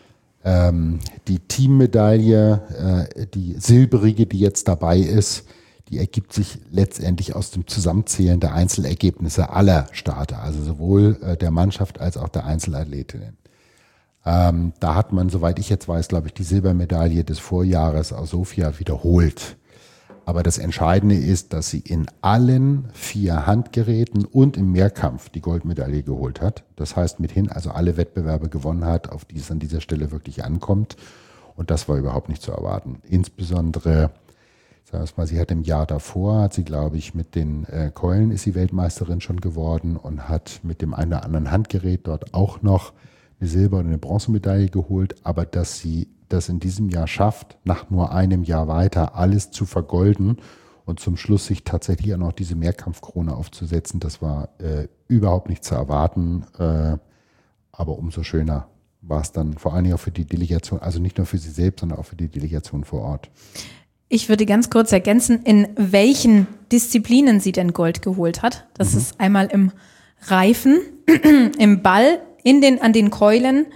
Speaker 3: die Teammedaille, die silberige, die jetzt dabei ist, die ergibt sich letztendlich aus dem Zusammenzählen der Einzelergebnisse aller Starter, also sowohl der Mannschaft als auch der Einzelathletinnen. Da hat man, soweit ich jetzt weiß, glaube ich, die Silbermedaille des Vorjahres aus Sofia wiederholt. Aber das Entscheidende ist, dass sie in allen 4 Handgeräten und im Mehrkampf die Goldmedaille geholt hat. Das heißt, mithin also alle Wettbewerbe gewonnen hat, auf die es an dieser Stelle wirklich ankommt. Und das war überhaupt nicht zu erwarten. Insbesondere, sagen wir mal, sie hat im Jahr davor, hat sie, glaube ich, mit den Keulen ist sie Weltmeisterin schon geworden und hat mit dem einen oder anderen Handgerät dort auch noch eine Silber- und eine Bronzemedaille geholt. Aber dass sie das in diesem Jahr schafft, nach nur einem Jahr weiter alles zu vergolden und zum Schluss sich tatsächlich auch noch diese Mehrkampfkrone aufzusetzen, das war überhaupt nicht zu erwarten. Aber umso schöner war es dann vor allen Dingen auch für die Delegation, also nicht nur für sie selbst, sondern auch für die Delegation vor Ort. Ich
Speaker 2: würde ganz kurz ergänzen, in welchen Disziplinen sie denn Gold geholt hat. Das ist einmal im Reifen, im Ball, an den Keulen,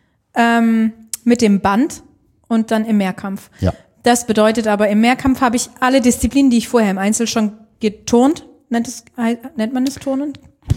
Speaker 2: mit dem Band und dann im Mehrkampf.
Speaker 3: Ja.
Speaker 2: Das bedeutet aber, im Mehrkampf habe ich alle Disziplinen, die ich vorher im Einzel schon geturnt, nennt man es Turnen?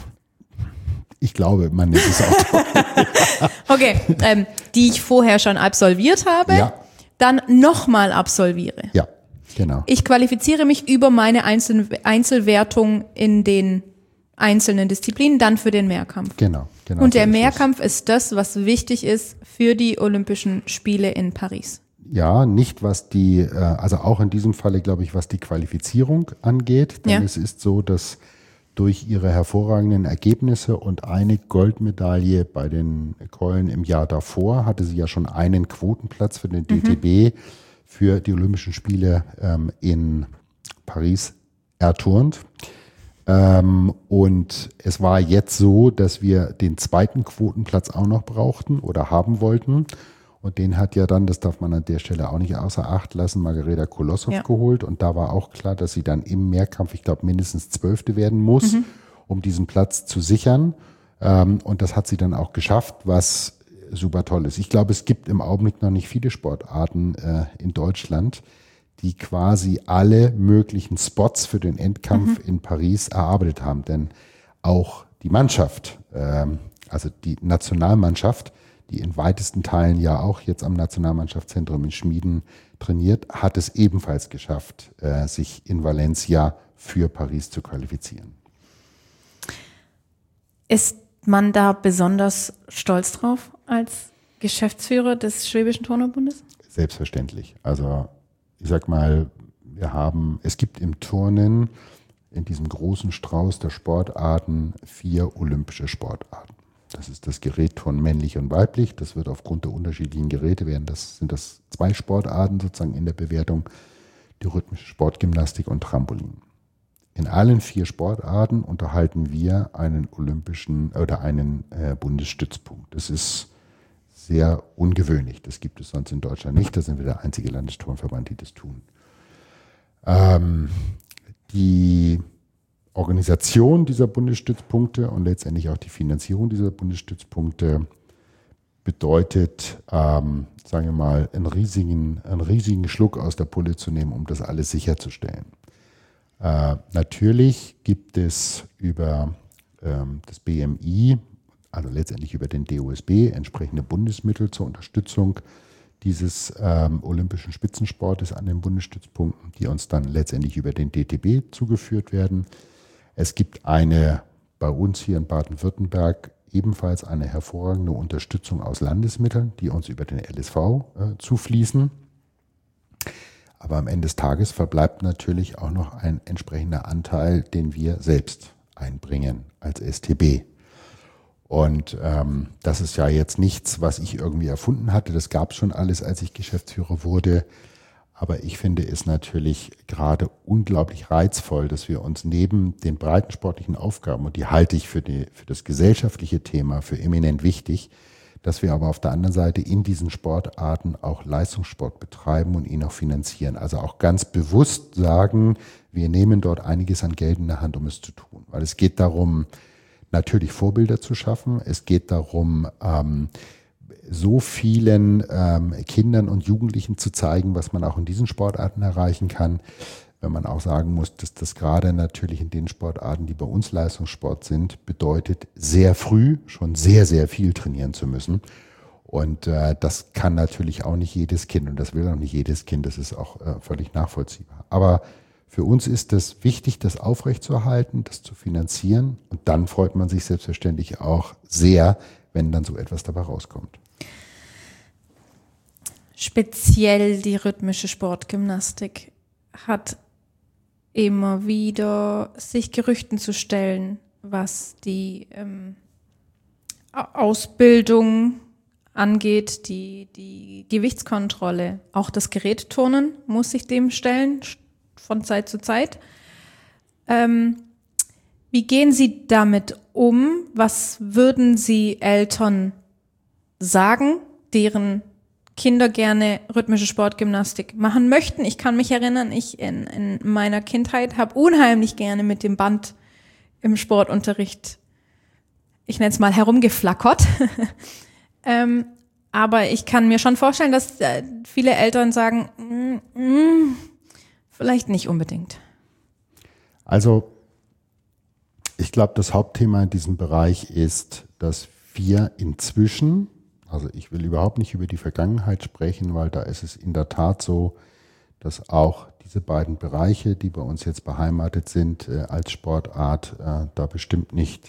Speaker 3: Ich glaube, man nennt es auch Turnen.
Speaker 2: Okay, die ich vorher schon absolviert habe, dann nochmal absolviere.
Speaker 3: Ja, genau.
Speaker 2: Ich qualifiziere mich über meine Einzelwertung in den einzelnen Disziplinen, dann für den Mehrkampf.
Speaker 3: Genau.
Speaker 2: Und der Mehrkampf ist das, was wichtig ist für die Olympischen Spiele in Paris.
Speaker 3: Ja, nicht was also auch in diesem Falle, glaube ich, was die Qualifizierung angeht. Denn es ist so, dass durch ihre hervorragenden Ergebnisse und eine Goldmedaille bei den Keulen im Jahr davor hatte sie ja schon einen Quotenplatz für den DTB für die Olympischen Spiele in Paris erturnt. Und es war jetzt so, dass wir den zweiten Quotenplatz auch noch brauchten oder haben wollten. Und den hat ja dann, das darf man an der Stelle auch nicht außer Acht lassen, Margareta Kolossow geholt. Und da war auch klar, dass sie dann im Mehrkampf, ich glaube, mindestens 12. werden muss, um diesen Platz zu sichern. Und das hat sie dann auch geschafft, was super toll ist. Ich glaube, es gibt im Augenblick noch nicht viele Sportarten in Deutschland, die quasi alle möglichen Spots für den Endkampf in Paris erarbeitet haben. Denn auch die Mannschaft, also die Nationalmannschaft, die in weitesten Teilen ja auch jetzt am Nationalmannschaftszentrum in Schmieden trainiert, hat es ebenfalls geschafft, sich in Valencia für Paris zu qualifizieren.
Speaker 2: Ist man da besonders stolz drauf als Geschäftsführer des Schwäbischen Turnerbundes?
Speaker 3: Selbstverständlich. Also ich sag mal, es gibt im Turnen in diesem großen Strauß der Sportarten 4 olympische Sportarten. Das ist das Gerätturnen männlich und weiblich. Das wird aufgrund der unterschiedlichen Geräte sind das 2 Sportarten sozusagen in der Bewertung, die rhythmische Sportgymnastik und Trampolin. In allen 4 Sportarten unterhalten wir einen olympischen oder einen Bundesstützpunkt. Das ist sehr ungewöhnlich. Das gibt es sonst in Deutschland nicht. Da sind wir der einzige Landesturnverband, die das tun. Die Organisation dieser Bundesstützpunkte und letztendlich auch die Finanzierung dieser Bundesstützpunkte bedeutet, sagen wir mal, einen riesigen Schluck aus der Pulle zu nehmen, um das alles sicherzustellen. Natürlich gibt es über das BMI also letztendlich über den DOSB, entsprechende Bundesmittel zur Unterstützung dieses olympischen Spitzensportes an den Bundesstützpunkten, die uns dann letztendlich über den DTB zugeführt werden. Es gibt bei uns hier in Baden-Württemberg ebenfalls eine hervorragende Unterstützung aus Landesmitteln, die uns über den LSV zufließen. Aber am Ende des Tages verbleibt natürlich auch noch ein entsprechender Anteil, den wir selbst einbringen als STB. Und das ist ja jetzt nichts, was ich irgendwie erfunden hatte. Das gab es schon alles, als ich Geschäftsführer wurde. Aber ich finde es natürlich gerade unglaublich reizvoll, dass wir uns neben den breiten sportlichen Aufgaben, und die halte ich für das gesellschaftliche Thema für eminent wichtig, dass wir aber auf der anderen Seite in diesen Sportarten auch Leistungssport betreiben und ihn auch finanzieren. Also auch ganz bewusst sagen, wir nehmen dort einiges an Geld in der Hand, um es zu tun. Weil es geht darum, natürlich Vorbilder zu schaffen. Es geht darum, so vielen Kindern und Jugendlichen zu zeigen, was man auch in diesen Sportarten erreichen kann. Wenn man auch sagen muss, dass das gerade natürlich in den Sportarten, die bei uns Leistungssport sind, bedeutet, sehr früh schon sehr, sehr viel trainieren zu müssen. Und das kann natürlich auch nicht jedes Kind und das will auch nicht jedes Kind. Das ist auch völlig nachvollziehbar. Aber für uns ist es wichtig, das aufrechtzuerhalten, das zu finanzieren. Und dann freut man sich selbstverständlich auch sehr, wenn dann so etwas dabei rauskommt.
Speaker 2: Speziell die rhythmische Sportgymnastik hat immer wieder sich Gerüchten zu stellen, was die Ausbildung angeht, die Gewichtskontrolle. Auch das Gerätturnen muss sich dem stellen, von Zeit zu Zeit. Wie gehen Sie damit um? Was würden Sie Eltern sagen, deren Kinder gerne rhythmische Sportgymnastik machen möchten? Ich kann mich erinnern, ich in meiner Kindheit habe unheimlich gerne mit dem Band im Sportunterricht, ich nenne es mal, herumgeflackert. Aber ich kann mir schon vorstellen, dass viele Eltern sagen, vielleicht nicht unbedingt.
Speaker 3: Also ich glaube, das Hauptthema in diesem Bereich ist, dass wir inzwischen, also ich will überhaupt nicht über die Vergangenheit sprechen, weil da ist es in der Tat so, dass auch diese beiden Bereiche, die bei uns jetzt beheimatet sind als Sportart, da bestimmt nicht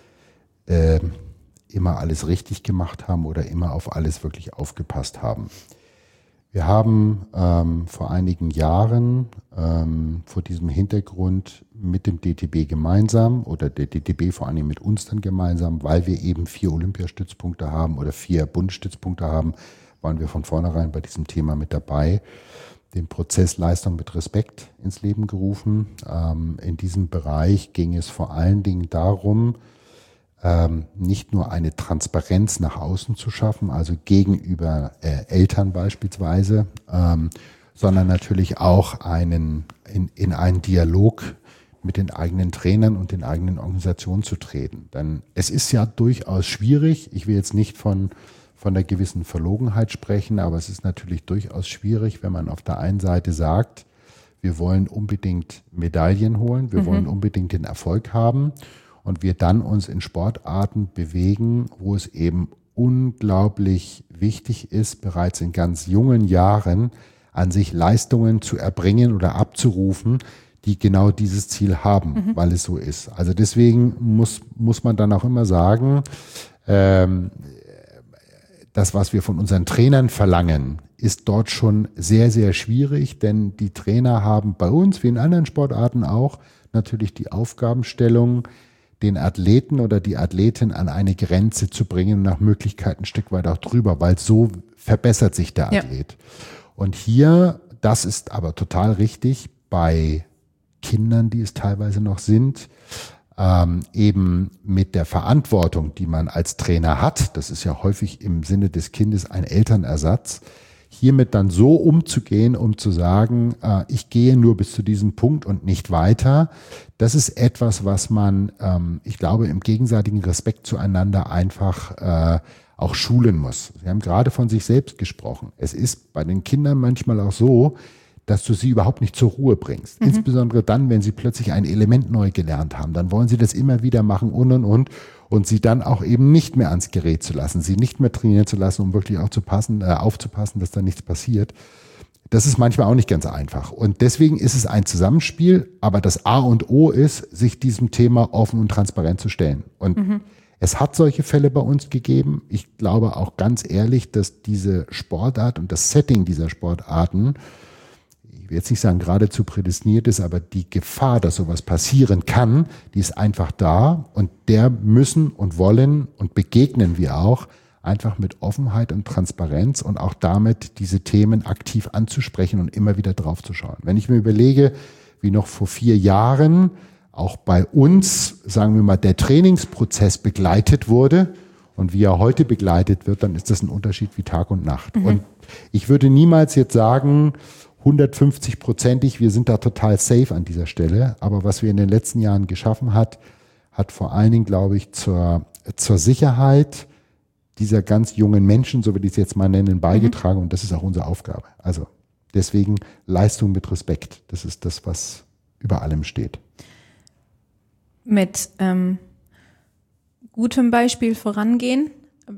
Speaker 3: immer alles richtig gemacht haben oder immer auf alles wirklich aufgepasst haben. Wir haben vor einigen Jahren vor diesem Hintergrund mit dem DTB gemeinsam oder der DTB vor allem mit uns dann gemeinsam, weil wir eben 4 Olympiastützpunkte haben oder 4 Bundesstützpunkte haben, waren wir von vornherein bei diesem Thema mit dabei, den Prozess Leistung mit Respekt ins Leben gerufen. In diesem Bereich ging es vor allen Dingen darum, nicht nur eine Transparenz nach außen zu schaffen, also gegenüber Eltern beispielsweise, sondern natürlich auch in einen Dialog mit den eigenen Trainern und den eigenen Organisationen zu treten. Denn es ist ja durchaus schwierig, ich will jetzt nicht von einer gewissen Verlogenheit sprechen, aber es ist natürlich durchaus schwierig, wenn man auf der einen Seite sagt, wir wollen unbedingt Medaillen holen, wir wollen unbedingt den Erfolg haben und wir dann uns in Sportarten bewegen, wo es eben unglaublich wichtig ist, bereits in ganz jungen Jahren an sich Leistungen zu erbringen oder abzurufen, die genau dieses Ziel haben, weil es so ist. Also deswegen muss man dann auch immer sagen, das, was wir von unseren Trainern verlangen, ist dort schon sehr, sehr schwierig, denn die Trainer haben bei uns, wie in anderen Sportarten auch, natürlich die Aufgabenstellung, den Athleten oder die Athletin an eine Grenze zu bringen und nach Möglichkeit ein Stück weit auch drüber, weil so verbessert sich der Athlet. Und hier, das ist aber total richtig, bei Kindern, die es teilweise noch sind, eben mit der Verantwortung, die man als Trainer hat, das ist ja häufig im Sinne des Kindes ein Elternersatz, hiermit dann so umzugehen, um zu sagen, ich gehe nur bis zu diesem Punkt und nicht weiter, das ist etwas, was man, ich glaube, im gegenseitigen Respekt zueinander einfach auch schulen muss. Sie haben gerade von sich selbst gesprochen. Es ist bei den Kindern manchmal auch so, dass du sie überhaupt nicht zur Ruhe bringst. Insbesondere dann, wenn sie plötzlich ein Element neu gelernt haben. Dann wollen sie das immer wieder machen und. und sie dann auch eben nicht mehr ans Gerät zu lassen, sie nicht mehr trainieren zu lassen, um wirklich auch aufzupassen, dass da nichts passiert. Das ist manchmal auch nicht ganz einfach. Und deswegen ist es ein Zusammenspiel, aber das A und O ist, sich diesem Thema offen und transparent zu stellen. Und es hat solche Fälle bei uns gegeben. Ich glaube auch ganz ehrlich, dass diese Sportart und das Setting dieser Sportarten, ich will jetzt nicht sagen geradezu prädestiniert ist, aber die Gefahr, dass sowas passieren kann, die ist einfach da und der müssen und wollen und begegnen wir auch einfach mit Offenheit und Transparenz und auch damit diese Themen aktiv anzusprechen und immer wieder drauf zu schauen. Wenn ich mir überlege, wie noch vor 4 Jahren auch bei uns, sagen wir mal, der Trainingsprozess begleitet wurde und wie er heute begleitet wird, dann ist das ein Unterschied wie Tag und Nacht. Und ich würde niemals jetzt sagen, 150-prozentig, wir sind da total safe an dieser Stelle. Aber was wir in den letzten Jahren geschaffen hat vor allen Dingen, glaube ich, zur Sicherheit dieser ganz jungen Menschen, so will ich es jetzt mal nennen, beigetragen. Und das ist auch unsere Aufgabe. Also deswegen Leistung mit Respekt. Das ist das, was über allem steht.
Speaker 2: Mit gutem Beispiel vorangehen.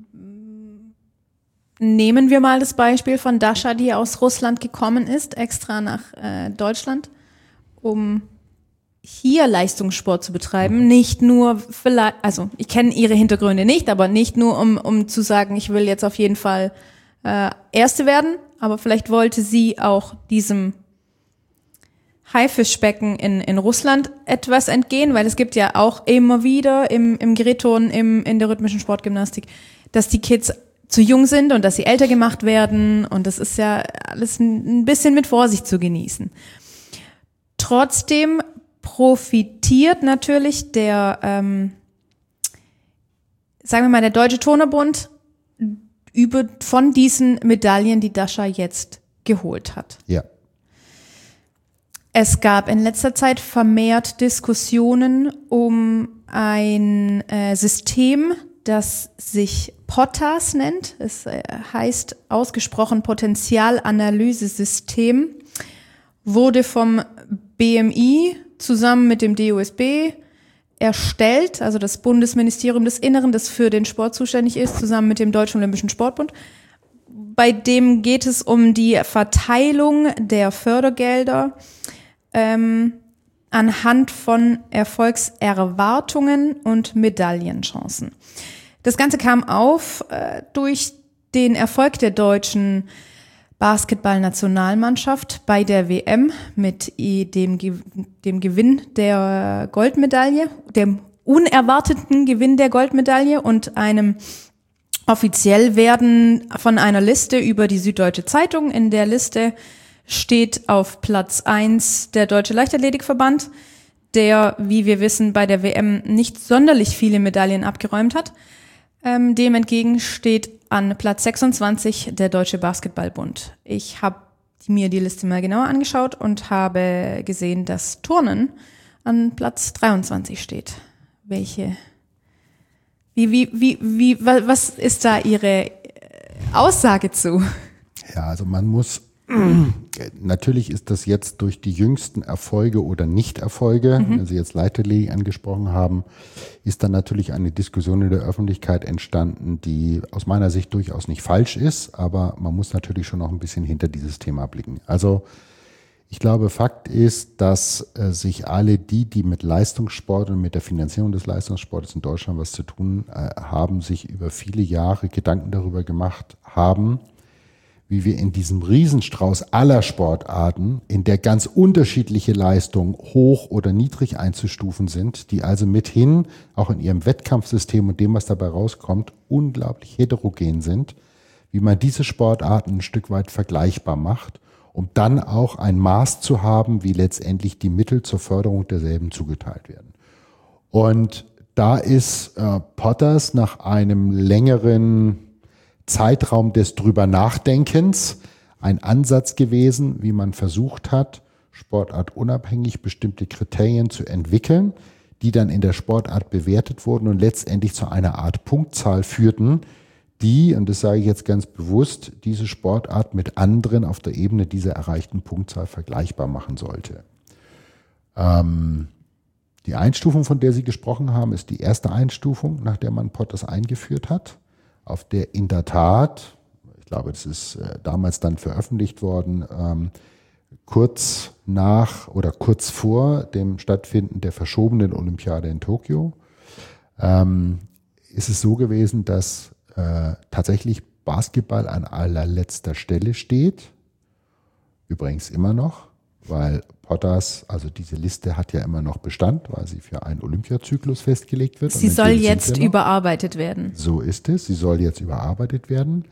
Speaker 2: Nehmen wir mal das Beispiel von Dasha, die aus Russland gekommen ist, extra nach Deutschland, um hier Leistungssport zu betreiben. Nicht nur vielleicht, also ich kenne ihre Hintergründe nicht, aber nicht nur um zu sagen, ich will jetzt auf jeden Fall Erste werden, aber vielleicht wollte sie auch diesem Haifischbecken in Russland etwas entgehen, weil es gibt ja auch immer wieder im Gerätturnen, in der rhythmischen Sportgymnastik, dass die Kids zu jung sind und dass sie älter gemacht werden und das ist ja alles ein bisschen mit Vorsicht zu genießen. Trotzdem profitiert natürlich der, sagen wir mal, der Deutsche Turnerbund von diesen Medaillen, die Dasha jetzt geholt hat.
Speaker 3: Ja.
Speaker 2: Es gab in letzter Zeit vermehrt Diskussionen um ein System, das sich POTAS nennt. Es heißt ausgesprochen Potenzialanalysesystem, wurde vom BMI zusammen mit dem DOSB erstellt, also das Bundesministerium des Inneren, das für den Sport zuständig ist, zusammen mit dem Deutschen Olympischen Sportbund. Bei dem geht es um die Verteilung der Fördergelder anhand von Erfolgserwartungen und Medaillenchancen. Das Ganze kam auf durch den Erfolg der deutschen Basketballnationalmannschaft bei der WM mit dem Gewinn der Goldmedaille, dem unerwarteten Gewinn der Goldmedaille und einem offiziell werden von einer Liste über die Süddeutsche Zeitung. In der Liste steht auf Platz 1 der Deutsche Leichtathletikverband, der, wie wir wissen, bei der WM nicht sonderlich viele Medaillen abgeräumt hat. Dem entgegen steht an Platz 26 der Deutsche Basketballbund. Ich habe mir die Liste mal genauer angeschaut und habe gesehen, dass Turnen an Platz 23 steht. Was ist da Ihre Aussage zu?
Speaker 3: Ja, also man muss, natürlich ist das jetzt durch die jüngsten Erfolge oder Nicht-Erfolge, wenn Sie jetzt Leichtathletik angesprochen haben, ist dann natürlich eine Diskussion in der Öffentlichkeit entstanden, die aus meiner Sicht durchaus nicht falsch ist, aber man muss natürlich schon noch ein bisschen hinter dieses Thema blicken. Also ich glaube, Fakt ist, dass sich alle die mit Leistungssport und mit der Finanzierung des Leistungssports in Deutschland was zu tun haben, sich über viele Jahre Gedanken darüber gemacht haben, wie wir in diesem Riesenstrauß aller Sportarten, in der ganz unterschiedliche Leistungen hoch oder niedrig einzustufen sind, die also mithin auch in ihrem Wettkampfsystem und dem, was dabei rauskommt, unglaublich heterogen sind, wie man diese Sportarten ein Stück weit vergleichbar macht, um dann auch ein Maß zu haben, wie letztendlich die Mittel zur Förderung derselben zugeteilt werden. Und da ist POTAS nach einem längeren Zeitraum des drüber Nachdenkens ein Ansatz gewesen, wie man versucht hat, sportartunabhängig bestimmte Kriterien zu entwickeln, die dann in der Sportart bewertet wurden und letztendlich zu einer Art Punktzahl führten, die, und das sage ich jetzt ganz bewusst, diese Sportart mit anderen auf der Ebene dieser erreichten Punktzahl vergleichbar machen sollte. Die Einstufung, von der Sie gesprochen haben, ist die erste Einstufung, nach der man Potters eingeführt hat, auf der in der Tat, ich glaube, das ist damals dann veröffentlicht worden, kurz nach oder kurz vor dem Stattfinden der verschobenen Olympiade in Tokio, ist es so gewesen, dass tatsächlich Basketball an allerletzter Stelle steht. Übrigens immer noch, weil Potters, also diese Liste hat ja immer noch Bestand, weil sie für einen Olympiazyklus festgelegt wird.
Speaker 2: Sie soll jetzt überarbeitet werden.
Speaker 3: So ist es, sie soll jetzt überarbeitet werden.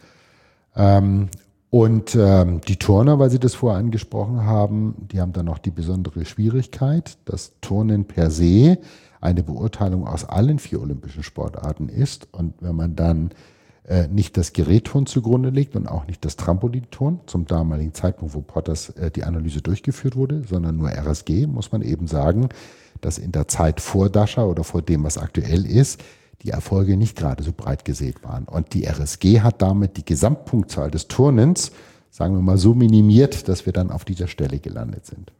Speaker 3: Die Turner, weil Sie das vorher angesprochen haben, die haben dann noch die besondere Schwierigkeit, dass Turnen per se eine Beurteilung aus allen 4 olympischen Sportarten ist. Und wenn man dann nicht das Gerätturnen zugrunde legt und auch nicht das Trampolinturnen zum damaligen Zeitpunkt, wo Potters die Analyse durchgeführt wurde, sondern nur RSG, muss man eben sagen, dass in der Zeit vor Dascher oder vor dem, was aktuell ist, die Erfolge nicht gerade so breit gesät waren. Und die RSG hat damit die Gesamtpunktzahl des Turnens, sagen wir mal, so minimiert, dass wir dann auf dieser Stelle gelandet sind.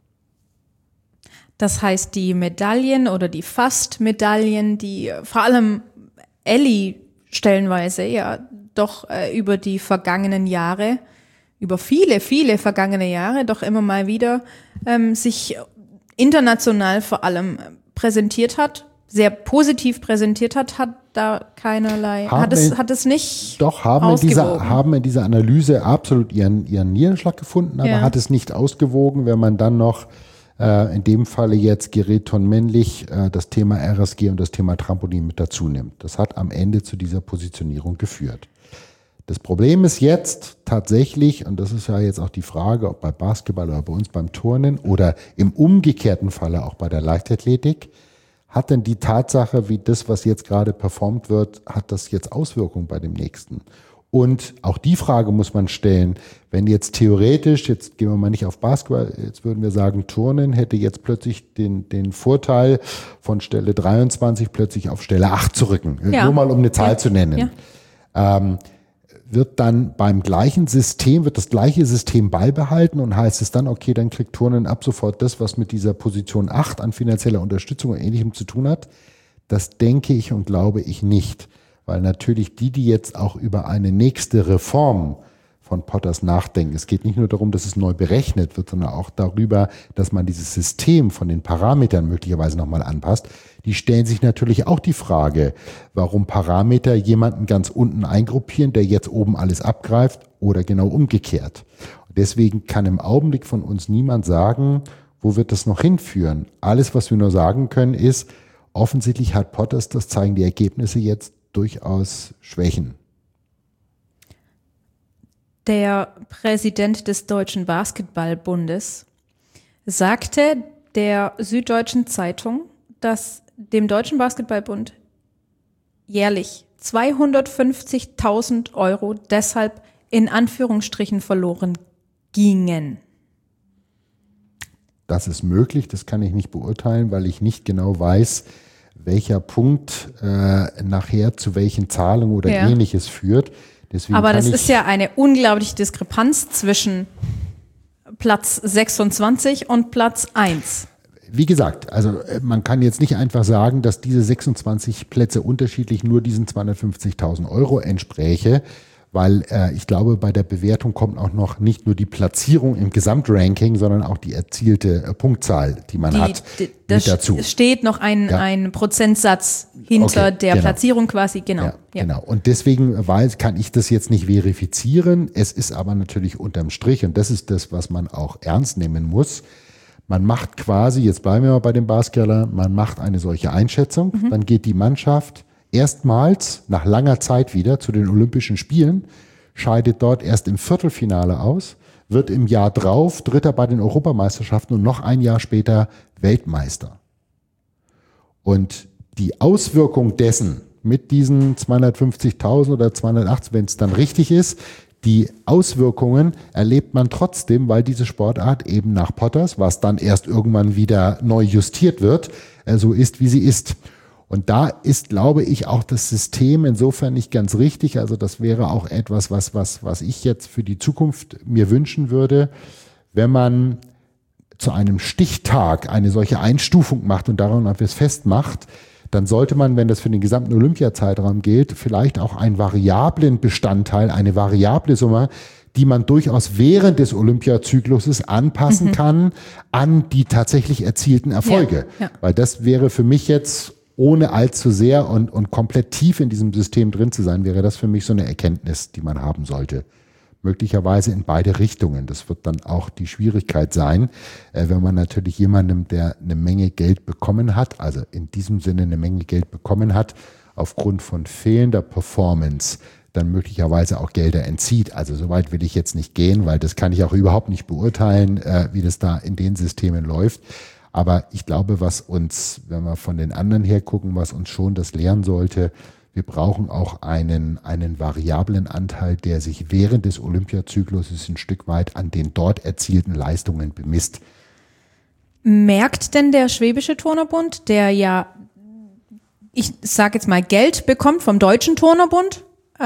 Speaker 2: Das heißt, die Medaillen oder die Fast-Medaillen, die vor allem Elli stellenweise ja doch über die vergangenen Jahre, über viele, viele vergangene Jahre doch immer mal wieder sich international vor allem präsentiert hat, sehr positiv präsentiert hat da keinerlei, hat es nicht
Speaker 3: doch, haben in dieser Analyse absolut ihren Niederschlag gefunden, aber hat es nicht ausgewogen, wenn man dann noch in dem Falle jetzt Gerätturnen männlich das Thema RSG und das Thema Trampolin mit dazu nimmt. Das hat am Ende zu dieser Positionierung geführt. Das Problem ist jetzt tatsächlich, und das ist ja jetzt auch die Frage, ob bei Basketball oder bei uns beim Turnen oder im umgekehrten Falle auch bei der Leichtathletik, hat denn die Tatsache, wie das, was jetzt gerade performt wird, hat das jetzt Auswirkungen bei dem nächsten? Und auch die Frage muss man stellen, wenn jetzt theoretisch, jetzt gehen wir mal nicht auf Basketball, jetzt würden wir sagen, Turnen hätte jetzt plötzlich den Vorteil von Stelle 23 plötzlich auf Stelle 8 zu rücken. Ja. Nur mal um eine Zahl zu nennen. Ja. Wird dann beim gleichen System, wird das gleiche System beibehalten und heißt es dann, okay, dann kriegt Turnen ab sofort das, was mit dieser Position 8 an finanzieller Unterstützung und Ähnlichem zu tun hat? Das denke ich und glaube ich nicht. Weil natürlich die jetzt auch über eine nächste Reform von Potters nachdenken. Es geht nicht nur darum, dass es neu berechnet wird, sondern auch darüber, dass man dieses System von den Parametern möglicherweise nochmal anpasst. Die stellen sich natürlich auch die Frage, warum Parameter jemanden ganz unten eingruppieren, der jetzt oben alles abgreift oder genau umgekehrt. Und deswegen kann im Augenblick von uns niemand sagen, wo wird das noch hinführen. Alles, was wir nur sagen können, ist, offensichtlich hat Potters, das zeigen die Ergebnisse jetzt, durchaus Schwächen.
Speaker 2: Der Präsident des Deutschen Basketballbundes sagte der Süddeutschen Zeitung, dass dem Deutschen Basketballbund jährlich 250.000 Euro deshalb in Anführungsstrichen verloren gingen.
Speaker 3: Das ist möglich, das kann ich nicht beurteilen, weil ich nicht genau weiß, welcher Punkt nachher zu welchen Zahlungen oder Ähnliches führt. Deswegen
Speaker 2: aber das ist ja eine unglaubliche Diskrepanz zwischen Platz 26 und Platz 1.
Speaker 3: Wie gesagt, also man kann jetzt nicht einfach sagen, dass diese 26 Plätze unterschiedlich nur diesen 250.000 Euro entspräche, weil ich glaube, bei der Bewertung kommt auch noch nicht nur die Platzierung im Gesamtranking, sondern auch die erzielte Punktzahl, die man hat, mit dazu.
Speaker 2: Es steht noch ein Prozentsatz hinter der Platzierung quasi, genau.
Speaker 3: Ja, genau. Und deswegen kann ich das jetzt nicht verifizieren. Es ist aber natürlich unterm Strich, und das ist das, was man auch ernst nehmen muss, man macht quasi, jetzt bleiben wir mal bei dem Basketballer, man macht eine solche Einschätzung, dann geht die Mannschaft erstmals nach langer Zeit wieder zu den Olympischen Spielen, scheidet dort erst im Viertelfinale aus, wird im Jahr drauf Dritter bei den Europameisterschaften und noch ein Jahr später Weltmeister. Und die Auswirkung dessen mit diesen 250.000 oder 280, wenn es dann richtig ist, die Auswirkungen erlebt man trotzdem, weil diese Sportart eben nach Potters, was dann erst irgendwann wieder neu justiert wird, so ist, wie sie ist. Und da ist, glaube ich, auch das System insofern nicht ganz richtig. Also das wäre auch etwas, was ich jetzt für die Zukunft mir wünschen würde, wenn man zu einem Stichtag eine solche Einstufung macht und daran etwas festmacht, dann sollte man, wenn das für den gesamten Olympiazeitraum gilt, vielleicht auch einen variablen Bestandteil, eine variable Summe, die man durchaus während des Olympiazykluses anpassen kann an die tatsächlich erzielten Erfolge. Ja. Weil das wäre für mich jetzt, ohne allzu sehr und komplett tief in diesem System drin zu sein, wäre das für mich so eine Erkenntnis, die man haben sollte. Möglicherweise in beide Richtungen. Das wird dann auch die Schwierigkeit sein, wenn man natürlich jemandem, der eine Menge Geld bekommen hat, also in diesem Sinne eine Menge Geld bekommen hat, aufgrund von fehlender Performance dann möglicherweise auch Gelder entzieht. Also soweit will ich jetzt nicht gehen, weil das kann ich auch überhaupt nicht beurteilen, wie das da in den Systemen läuft. Aber ich glaube, was uns, wenn wir von den anderen her gucken, was uns schon das lehren sollte, wir brauchen auch einen variablen Anteil, der sich während des Olympiazykluses ein Stück weit an den dort erzielten Leistungen bemisst.
Speaker 2: Merkt denn der Schwäbische Turnerbund, der ja, ich sage jetzt mal, Geld bekommt vom Deutschen Turnerbund,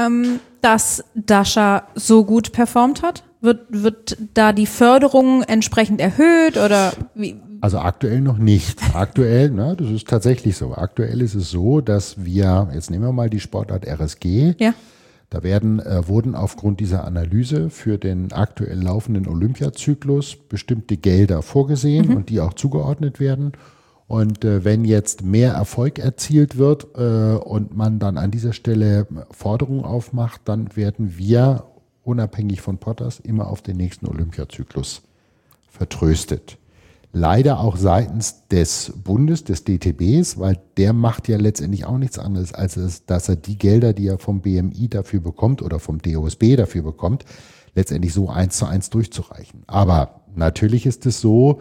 Speaker 2: dass Dasha so gut performt hat? Wird da die Förderung entsprechend erhöht oder wie?
Speaker 3: Also aktuell noch nicht. Aktuell, das ist tatsächlich so. Aktuell ist es so, dass wir, jetzt nehmen wir mal die Sportart RSG, da wurden aufgrund dieser Analyse für den aktuell laufenden Olympiazyklus bestimmte Gelder vorgesehen und die auch zugeordnet werden. Und wenn jetzt mehr Erfolg erzielt wird und man dann an dieser Stelle Forderungen aufmacht, dann werden wir unabhängig von Potters immer auf den nächsten Olympiazyklus vertröstet. Leider auch seitens des Bundes, des DTBs, weil der macht ja letztendlich auch nichts anderes, als dass er die Gelder, die er vom BMI dafür bekommt oder vom DOSB dafür bekommt, letztendlich so 1:1 durchzureichen. Aber natürlich ist es so,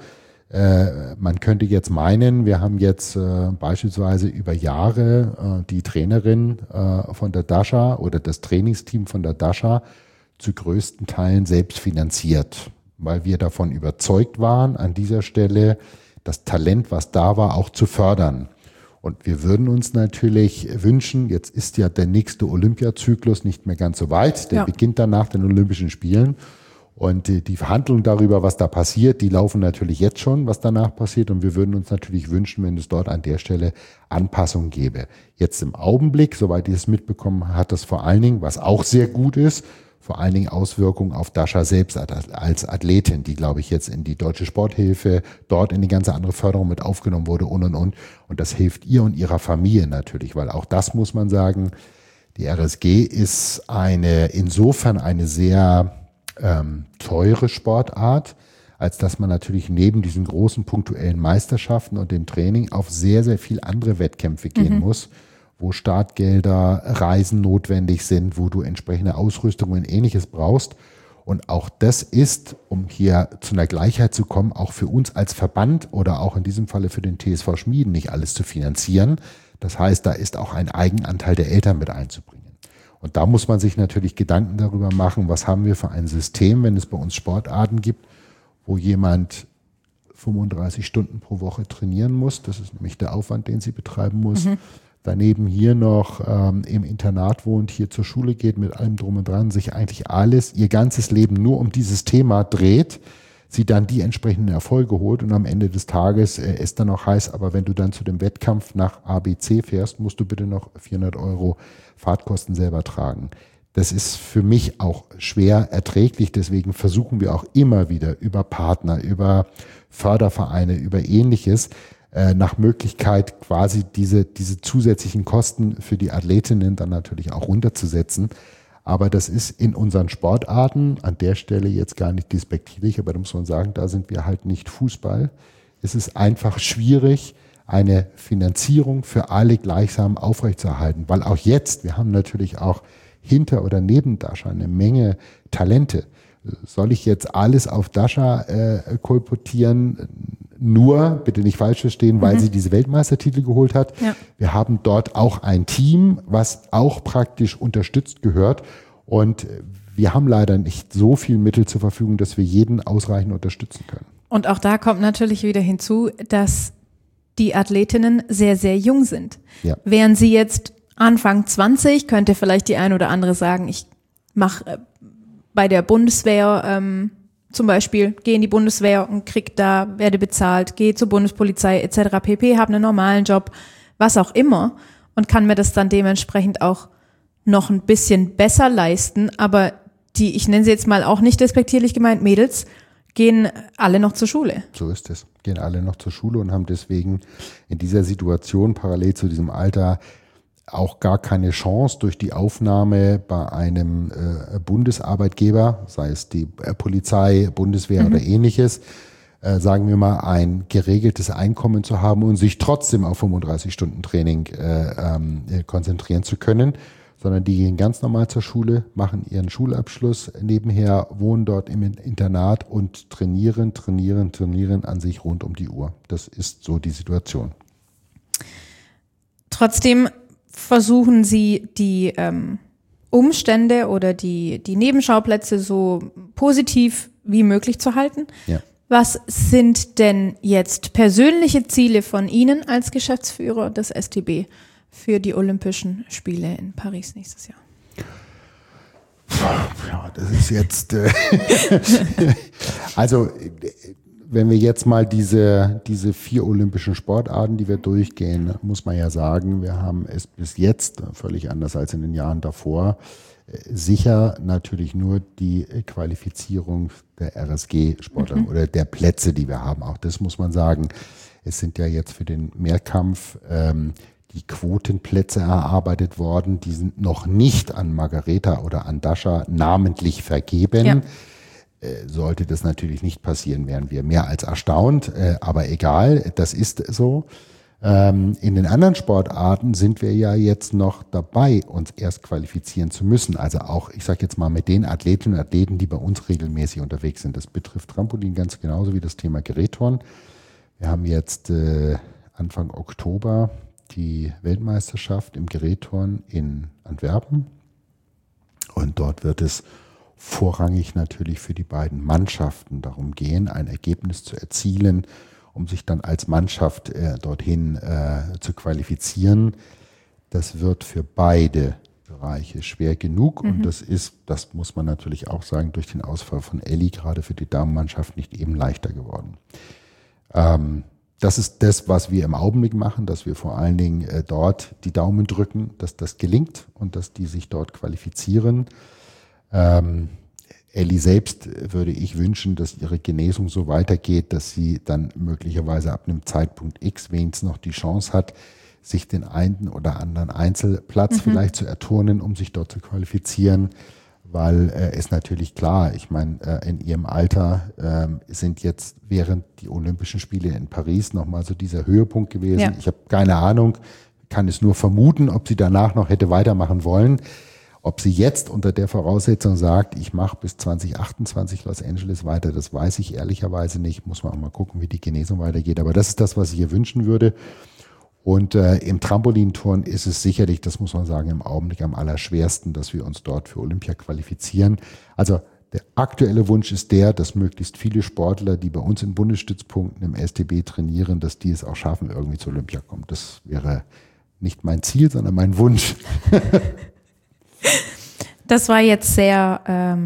Speaker 3: man könnte jetzt meinen, wir haben jetzt beispielsweise über Jahre die Trainerin von der Dasha oder das Trainingsteam von der Dasha zu größten Teilen selbst finanziert, weil wir davon überzeugt waren, an dieser Stelle das Talent, was da war, auch zu fördern. Und wir würden uns natürlich wünschen, jetzt ist ja der nächste Olympiazyklus nicht mehr ganz so weit, der beginnt dann nach den Olympischen Spielen. Und die Verhandlungen darüber, was da passiert, die laufen natürlich jetzt schon, was danach passiert. Und wir würden uns natürlich wünschen, wenn es dort an der Stelle Anpassungen gäbe. Jetzt im Augenblick, soweit ich es mitbekommen habe, hat das vor allen Dingen, was auch sehr gut ist, vor allen Dingen Auswirkungen auf Dasha selbst als Athletin, die, glaube ich, jetzt in die Deutsche Sporthilfe, dort in die ganze andere Förderung mit aufgenommen wurde und. Und das hilft ihr und ihrer Familie natürlich, weil auch das muss man sagen, die RSG ist insofern eine sehr teure Sportart, als dass man natürlich neben diesen großen punktuellen Meisterschaften und dem Training auf sehr, sehr viel andere Wettkämpfe gehen muss, wo Startgelder, Reisen notwendig sind, wo du entsprechende Ausrüstung und Ähnliches brauchst. Und auch das ist, um hier zu einer Gleichheit zu kommen, auch für uns als Verband oder auch in diesem Falle für den TSV Schmieden nicht alles zu finanzieren. Das heißt, da ist auch ein Eigenanteil der Eltern mit einzubringen. Und da muss man sich natürlich Gedanken darüber machen, was haben wir für ein System, wenn es bei uns Sportarten gibt, wo jemand 35 Stunden pro Woche trainieren muss. Das ist nämlich der Aufwand, den sie betreiben muss. Daneben hier noch im Internat wohnt, hier zur Schule geht, mit allem drum und dran, sich eigentlich ihr ganzes Leben nur um dieses Thema dreht, sie dann die entsprechenden Erfolge holt und am Ende des Tages es dann auch heißt, aber wenn du dann zu dem Wettkampf nach ABC fährst, musst du bitte noch 400 € Fahrtkosten selber tragen. Das ist für mich auch schwer erträglich, deswegen versuchen wir auch immer wieder über Partner, über Fördervereine, über Ähnliches, nach Möglichkeit quasi diese zusätzlichen Kosten für die Athletinnen dann natürlich auch runterzusetzen. Aber das ist in unseren Sportarten an der Stelle jetzt gar nicht despektierlich, aber da muss man sagen, da sind wir halt nicht Fußball. Es ist einfach schwierig, eine Finanzierung für alle gleichsam aufrechtzuerhalten, weil auch jetzt, wir haben natürlich auch hinter oder neben Dasha eine Menge Talente. Soll ich jetzt alles auf Dasha kolportieren? Nur, bitte nicht falsch verstehen, weil sie diese Weltmeistertitel geholt hat. Ja. Wir haben dort auch ein Team, was auch praktisch unterstützt gehört. Und wir haben leider nicht so viel Mittel zur Verfügung, dass wir jeden ausreichend unterstützen können.
Speaker 2: Und auch da kommt natürlich wieder hinzu, dass die Athletinnen sehr, sehr jung sind. Ja. Wären sie jetzt Anfang 20, könnte vielleicht die ein oder andere sagen, ich mache bei der Bundeswehr zum Beispiel gehe in die Bundeswehr und werde bezahlt, gehe zur Bundespolizei etc. pp., habe einen normalen Job, was auch immer und kann mir das dann dementsprechend auch noch ein bisschen besser leisten, aber ich nenne sie jetzt mal auch nicht despektierlich gemeint, Mädels, gehen alle noch zur Schule.
Speaker 3: So ist es. Gehen alle noch zur Schule und haben deswegen in dieser Situation parallel zu diesem Alter auch gar keine Chance durch die Aufnahme bei einem Bundesarbeitgeber, sei es die Polizei, Bundeswehr oder ähnliches, sagen wir mal, ein geregeltes Einkommen zu haben und sich trotzdem auf 35-Stunden-Training konzentrieren zu können, sondern die gehen ganz normal zur Schule, machen ihren Schulabschluss nebenher, wohnen dort im Internat und trainieren an sich rund um die Uhr. Das ist so die Situation.
Speaker 2: Trotzdem versuchen Sie die Umstände oder die Nebenschauplätze so positiv wie möglich zu halten.
Speaker 3: Ja.
Speaker 2: Was sind denn jetzt persönliche Ziele von Ihnen als Geschäftsführer des STB für die Olympischen Spiele in Paris nächstes Jahr?
Speaker 3: Ja, das ist jetzt, also wenn wir jetzt mal diese 4 olympischen Sportarten, die wir durchgehen, muss man ja sagen, wir haben es bis jetzt, völlig anders als in den Jahren davor, sicher natürlich nur die Qualifizierung der RSG-Sportler oder der Plätze, die wir haben. Auch das muss man sagen. Es sind ja jetzt für den Mehrkampf die Quotenplätze erarbeitet worden. Die sind noch nicht an Margareta oder an Dasha namentlich vergeben. Ja. Sollte das natürlich nicht passieren, wären wir mehr als erstaunt. Aber egal, das ist so. In den anderen Sportarten sind wir ja jetzt noch dabei, uns erst qualifizieren zu müssen. Also auch, ich sage jetzt mal, mit den Athletinnen und Athleten, die bei uns regelmäßig unterwegs sind. Das betrifft Trampolin ganz genauso wie das Thema Gerätturnen. Wir haben jetzt Anfang Oktober die Weltmeisterschaft im Gerätturnen in Antwerpen. Und dort wird es vorrangig natürlich für die beiden Mannschaften darum gehen, ein Ergebnis zu erzielen, um sich dann als Mannschaft dorthin zu qualifizieren. Das wird für beide Bereiche schwer genug. Und das muss man natürlich auch sagen, durch den Ausfall von Elli gerade für die Damenmannschaft nicht eben leichter geworden. Das ist das, was wir im Augenblick machen, dass wir vor allen Dingen dort die Daumen drücken, dass das gelingt und dass die sich dort qualifizieren. Elli selbst würde ich wünschen, dass ihre Genesung so weitergeht, dass sie dann möglicherweise ab einem Zeitpunkt X wenigstens noch die Chance hat, sich den einen oder anderen Einzelplatz vielleicht zu erturnen, um sich dort zu qualifizieren. Weil ist natürlich klar, ich meine, in ihrem Alter sind jetzt während die Olympischen Spiele in Paris nochmal so dieser Höhepunkt gewesen. Ja. Ich habe keine Ahnung, kann es nur vermuten, ob sie danach noch hätte weitermachen wollen. Ob sie jetzt unter der Voraussetzung sagt, ich mache bis 2028 Los Angeles weiter, das weiß ich ehrlicherweise nicht. Muss man auch mal gucken, wie die Genesung weitergeht. Aber das ist das, was ich ihr wünschen würde. Und im Trampolinturnen ist es sicherlich, das muss man sagen, im Augenblick am allerschwersten, dass wir uns dort für Olympia qualifizieren. Also der aktuelle Wunsch ist dass möglichst viele Sportler, die bei uns in Bundesstützpunkten im STB trainieren, dass die es auch schaffen, irgendwie zur Olympia kommen. Das wäre nicht mein Ziel, sondern mein Wunsch.
Speaker 2: Das war jetzt sehr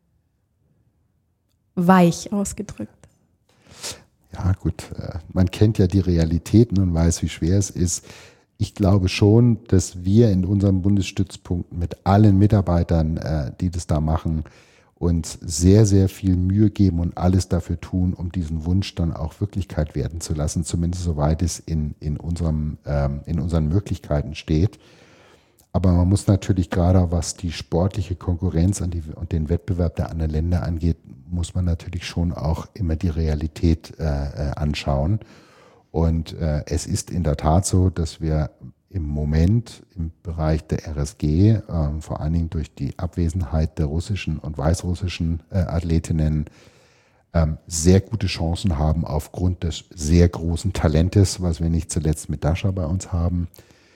Speaker 2: weich ausgedrückt.
Speaker 3: Ja gut, man kennt ja die Realitäten und weiß, wie schwer es ist. Ich glaube schon, dass wir in unseren Bundesstützpunkten mit allen Mitarbeitern, die das da machen, uns sehr, sehr viel Mühe geben und alles dafür tun, um diesen Wunsch dann auch Wirklichkeit werden zu lassen, zumindest soweit es in unseren Möglichkeiten steht. Aber man muss natürlich gerade, was die sportliche Konkurrenz und den Wettbewerb der anderen Länder angeht, muss man natürlich schon auch immer die Realität anschauen. Und es ist in der Tat so, dass wir im Moment im Bereich der RSG, vor allen Dingen durch die Abwesenheit der russischen und weißrussischen Athletinnen, sehr gute Chancen haben aufgrund des sehr großen Talentes, was wir nicht zuletzt mit Dasha bei uns haben.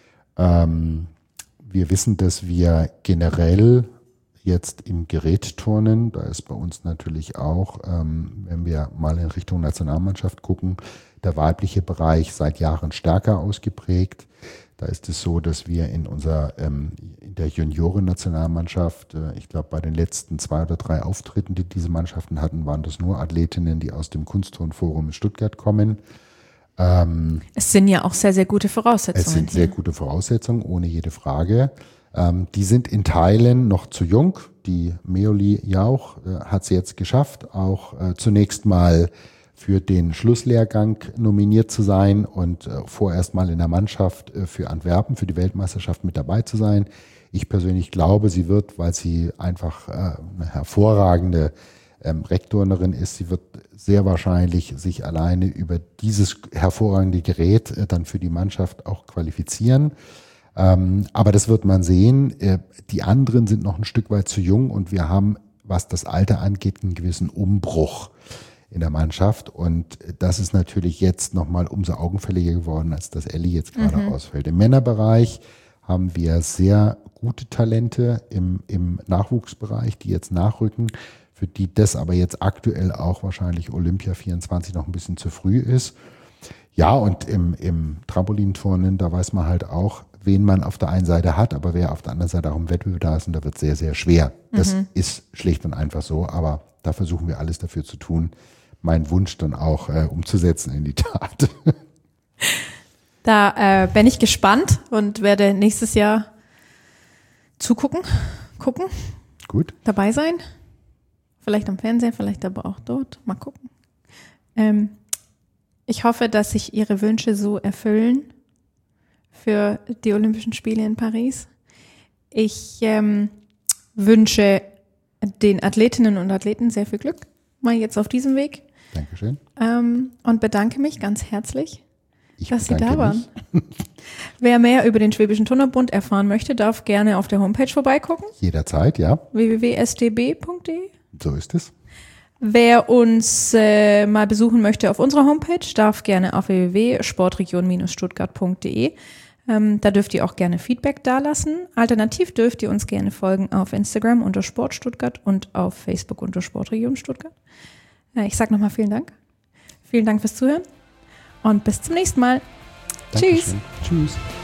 Speaker 3: Wir wissen, dass wir generell jetzt im Gerätturnen, da ist bei uns natürlich auch, wenn wir mal in Richtung Nationalmannschaft gucken, der weibliche Bereich seit Jahren stärker ausgeprägt. Da ist es so, dass wir in der Junioren-Nationalmannschaft, ich glaube bei den letzten 2 oder 3 Auftritten, die diese Mannschaften hatten, waren das nur Athletinnen, die aus dem Kunstturnforum in Stuttgart kommen.
Speaker 2: Es sind ja auch sehr, sehr gute Voraussetzungen.
Speaker 3: Es sind sehr gute Voraussetzungen, ohne jede Frage. Die sind in Teilen noch zu jung. Die Meoli Jauch hat es jetzt geschafft, auch zunächst mal für den Schlusslehrgang nominiert zu sein und vorerst mal in der Mannschaft für Antwerpen, für die Weltmeisterschaft mit dabei zu sein. Ich persönlich glaube, sie wird, weil sie einfach eine hervorragende Rektornerin ist, sie wird sehr wahrscheinlich sich alleine über dieses hervorragende Gerät dann für die Mannschaft auch qualifizieren. Aber das wird man sehen. Die anderen sind noch ein Stück weit zu jung und wir haben, was das Alter angeht, einen gewissen Umbruch in der Mannschaft. Und das ist natürlich jetzt nochmal umso augenfälliger geworden, als dass Elli jetzt gerade ausfällt. Im Männerbereich haben wir sehr gute Talente im Nachwuchsbereich, die jetzt nachrücken, für die das aber jetzt aktuell auch wahrscheinlich Olympia 24 noch ein bisschen zu früh ist. Ja, und im Trampolinturnen, da weiß man halt auch, wen man auf der einen Seite hat, aber wer auf der anderen Seite auch im Wettbewerb da ist, und da wird es sehr, sehr schwer. Das ist schlicht und einfach so, aber da versuchen wir alles dafür zu tun, meinen Wunsch dann auch umzusetzen in die Tat.
Speaker 2: Da bin ich gespannt und werde nächstes Jahr gucken,
Speaker 3: Gut.
Speaker 2: dabei sein. Vielleicht am Fernsehen, vielleicht aber auch dort. Mal gucken. Ich hoffe, dass sich Ihre Wünsche so erfüllen für die Olympischen Spiele in Paris. Ich wünsche den Athletinnen und Athleten sehr viel Glück, mal jetzt auf diesem Weg.
Speaker 3: Dankeschön.
Speaker 2: Und bedanke mich ganz herzlich, dass Sie da
Speaker 3: bedanke
Speaker 2: waren.
Speaker 3: mich.
Speaker 2: Wer mehr über den Schwäbischen Turnerbund erfahren möchte, darf gerne auf der Homepage vorbeigucken.
Speaker 3: Jederzeit, ja.
Speaker 2: www.stb.de.
Speaker 3: So ist es.
Speaker 2: Wer uns mal besuchen möchte auf unserer Homepage, darf gerne auf www.sportregion-stuttgart.de. Da dürft ihr auch gerne Feedback dalassen. Alternativ dürft ihr uns gerne folgen auf Instagram unter Sport Stuttgart und auf Facebook unter Sportregion Stuttgart. Ich sage nochmal vielen Dank. Vielen Dank fürs Zuhören und bis zum nächsten Mal.
Speaker 3: Dankeschön. Tschüss.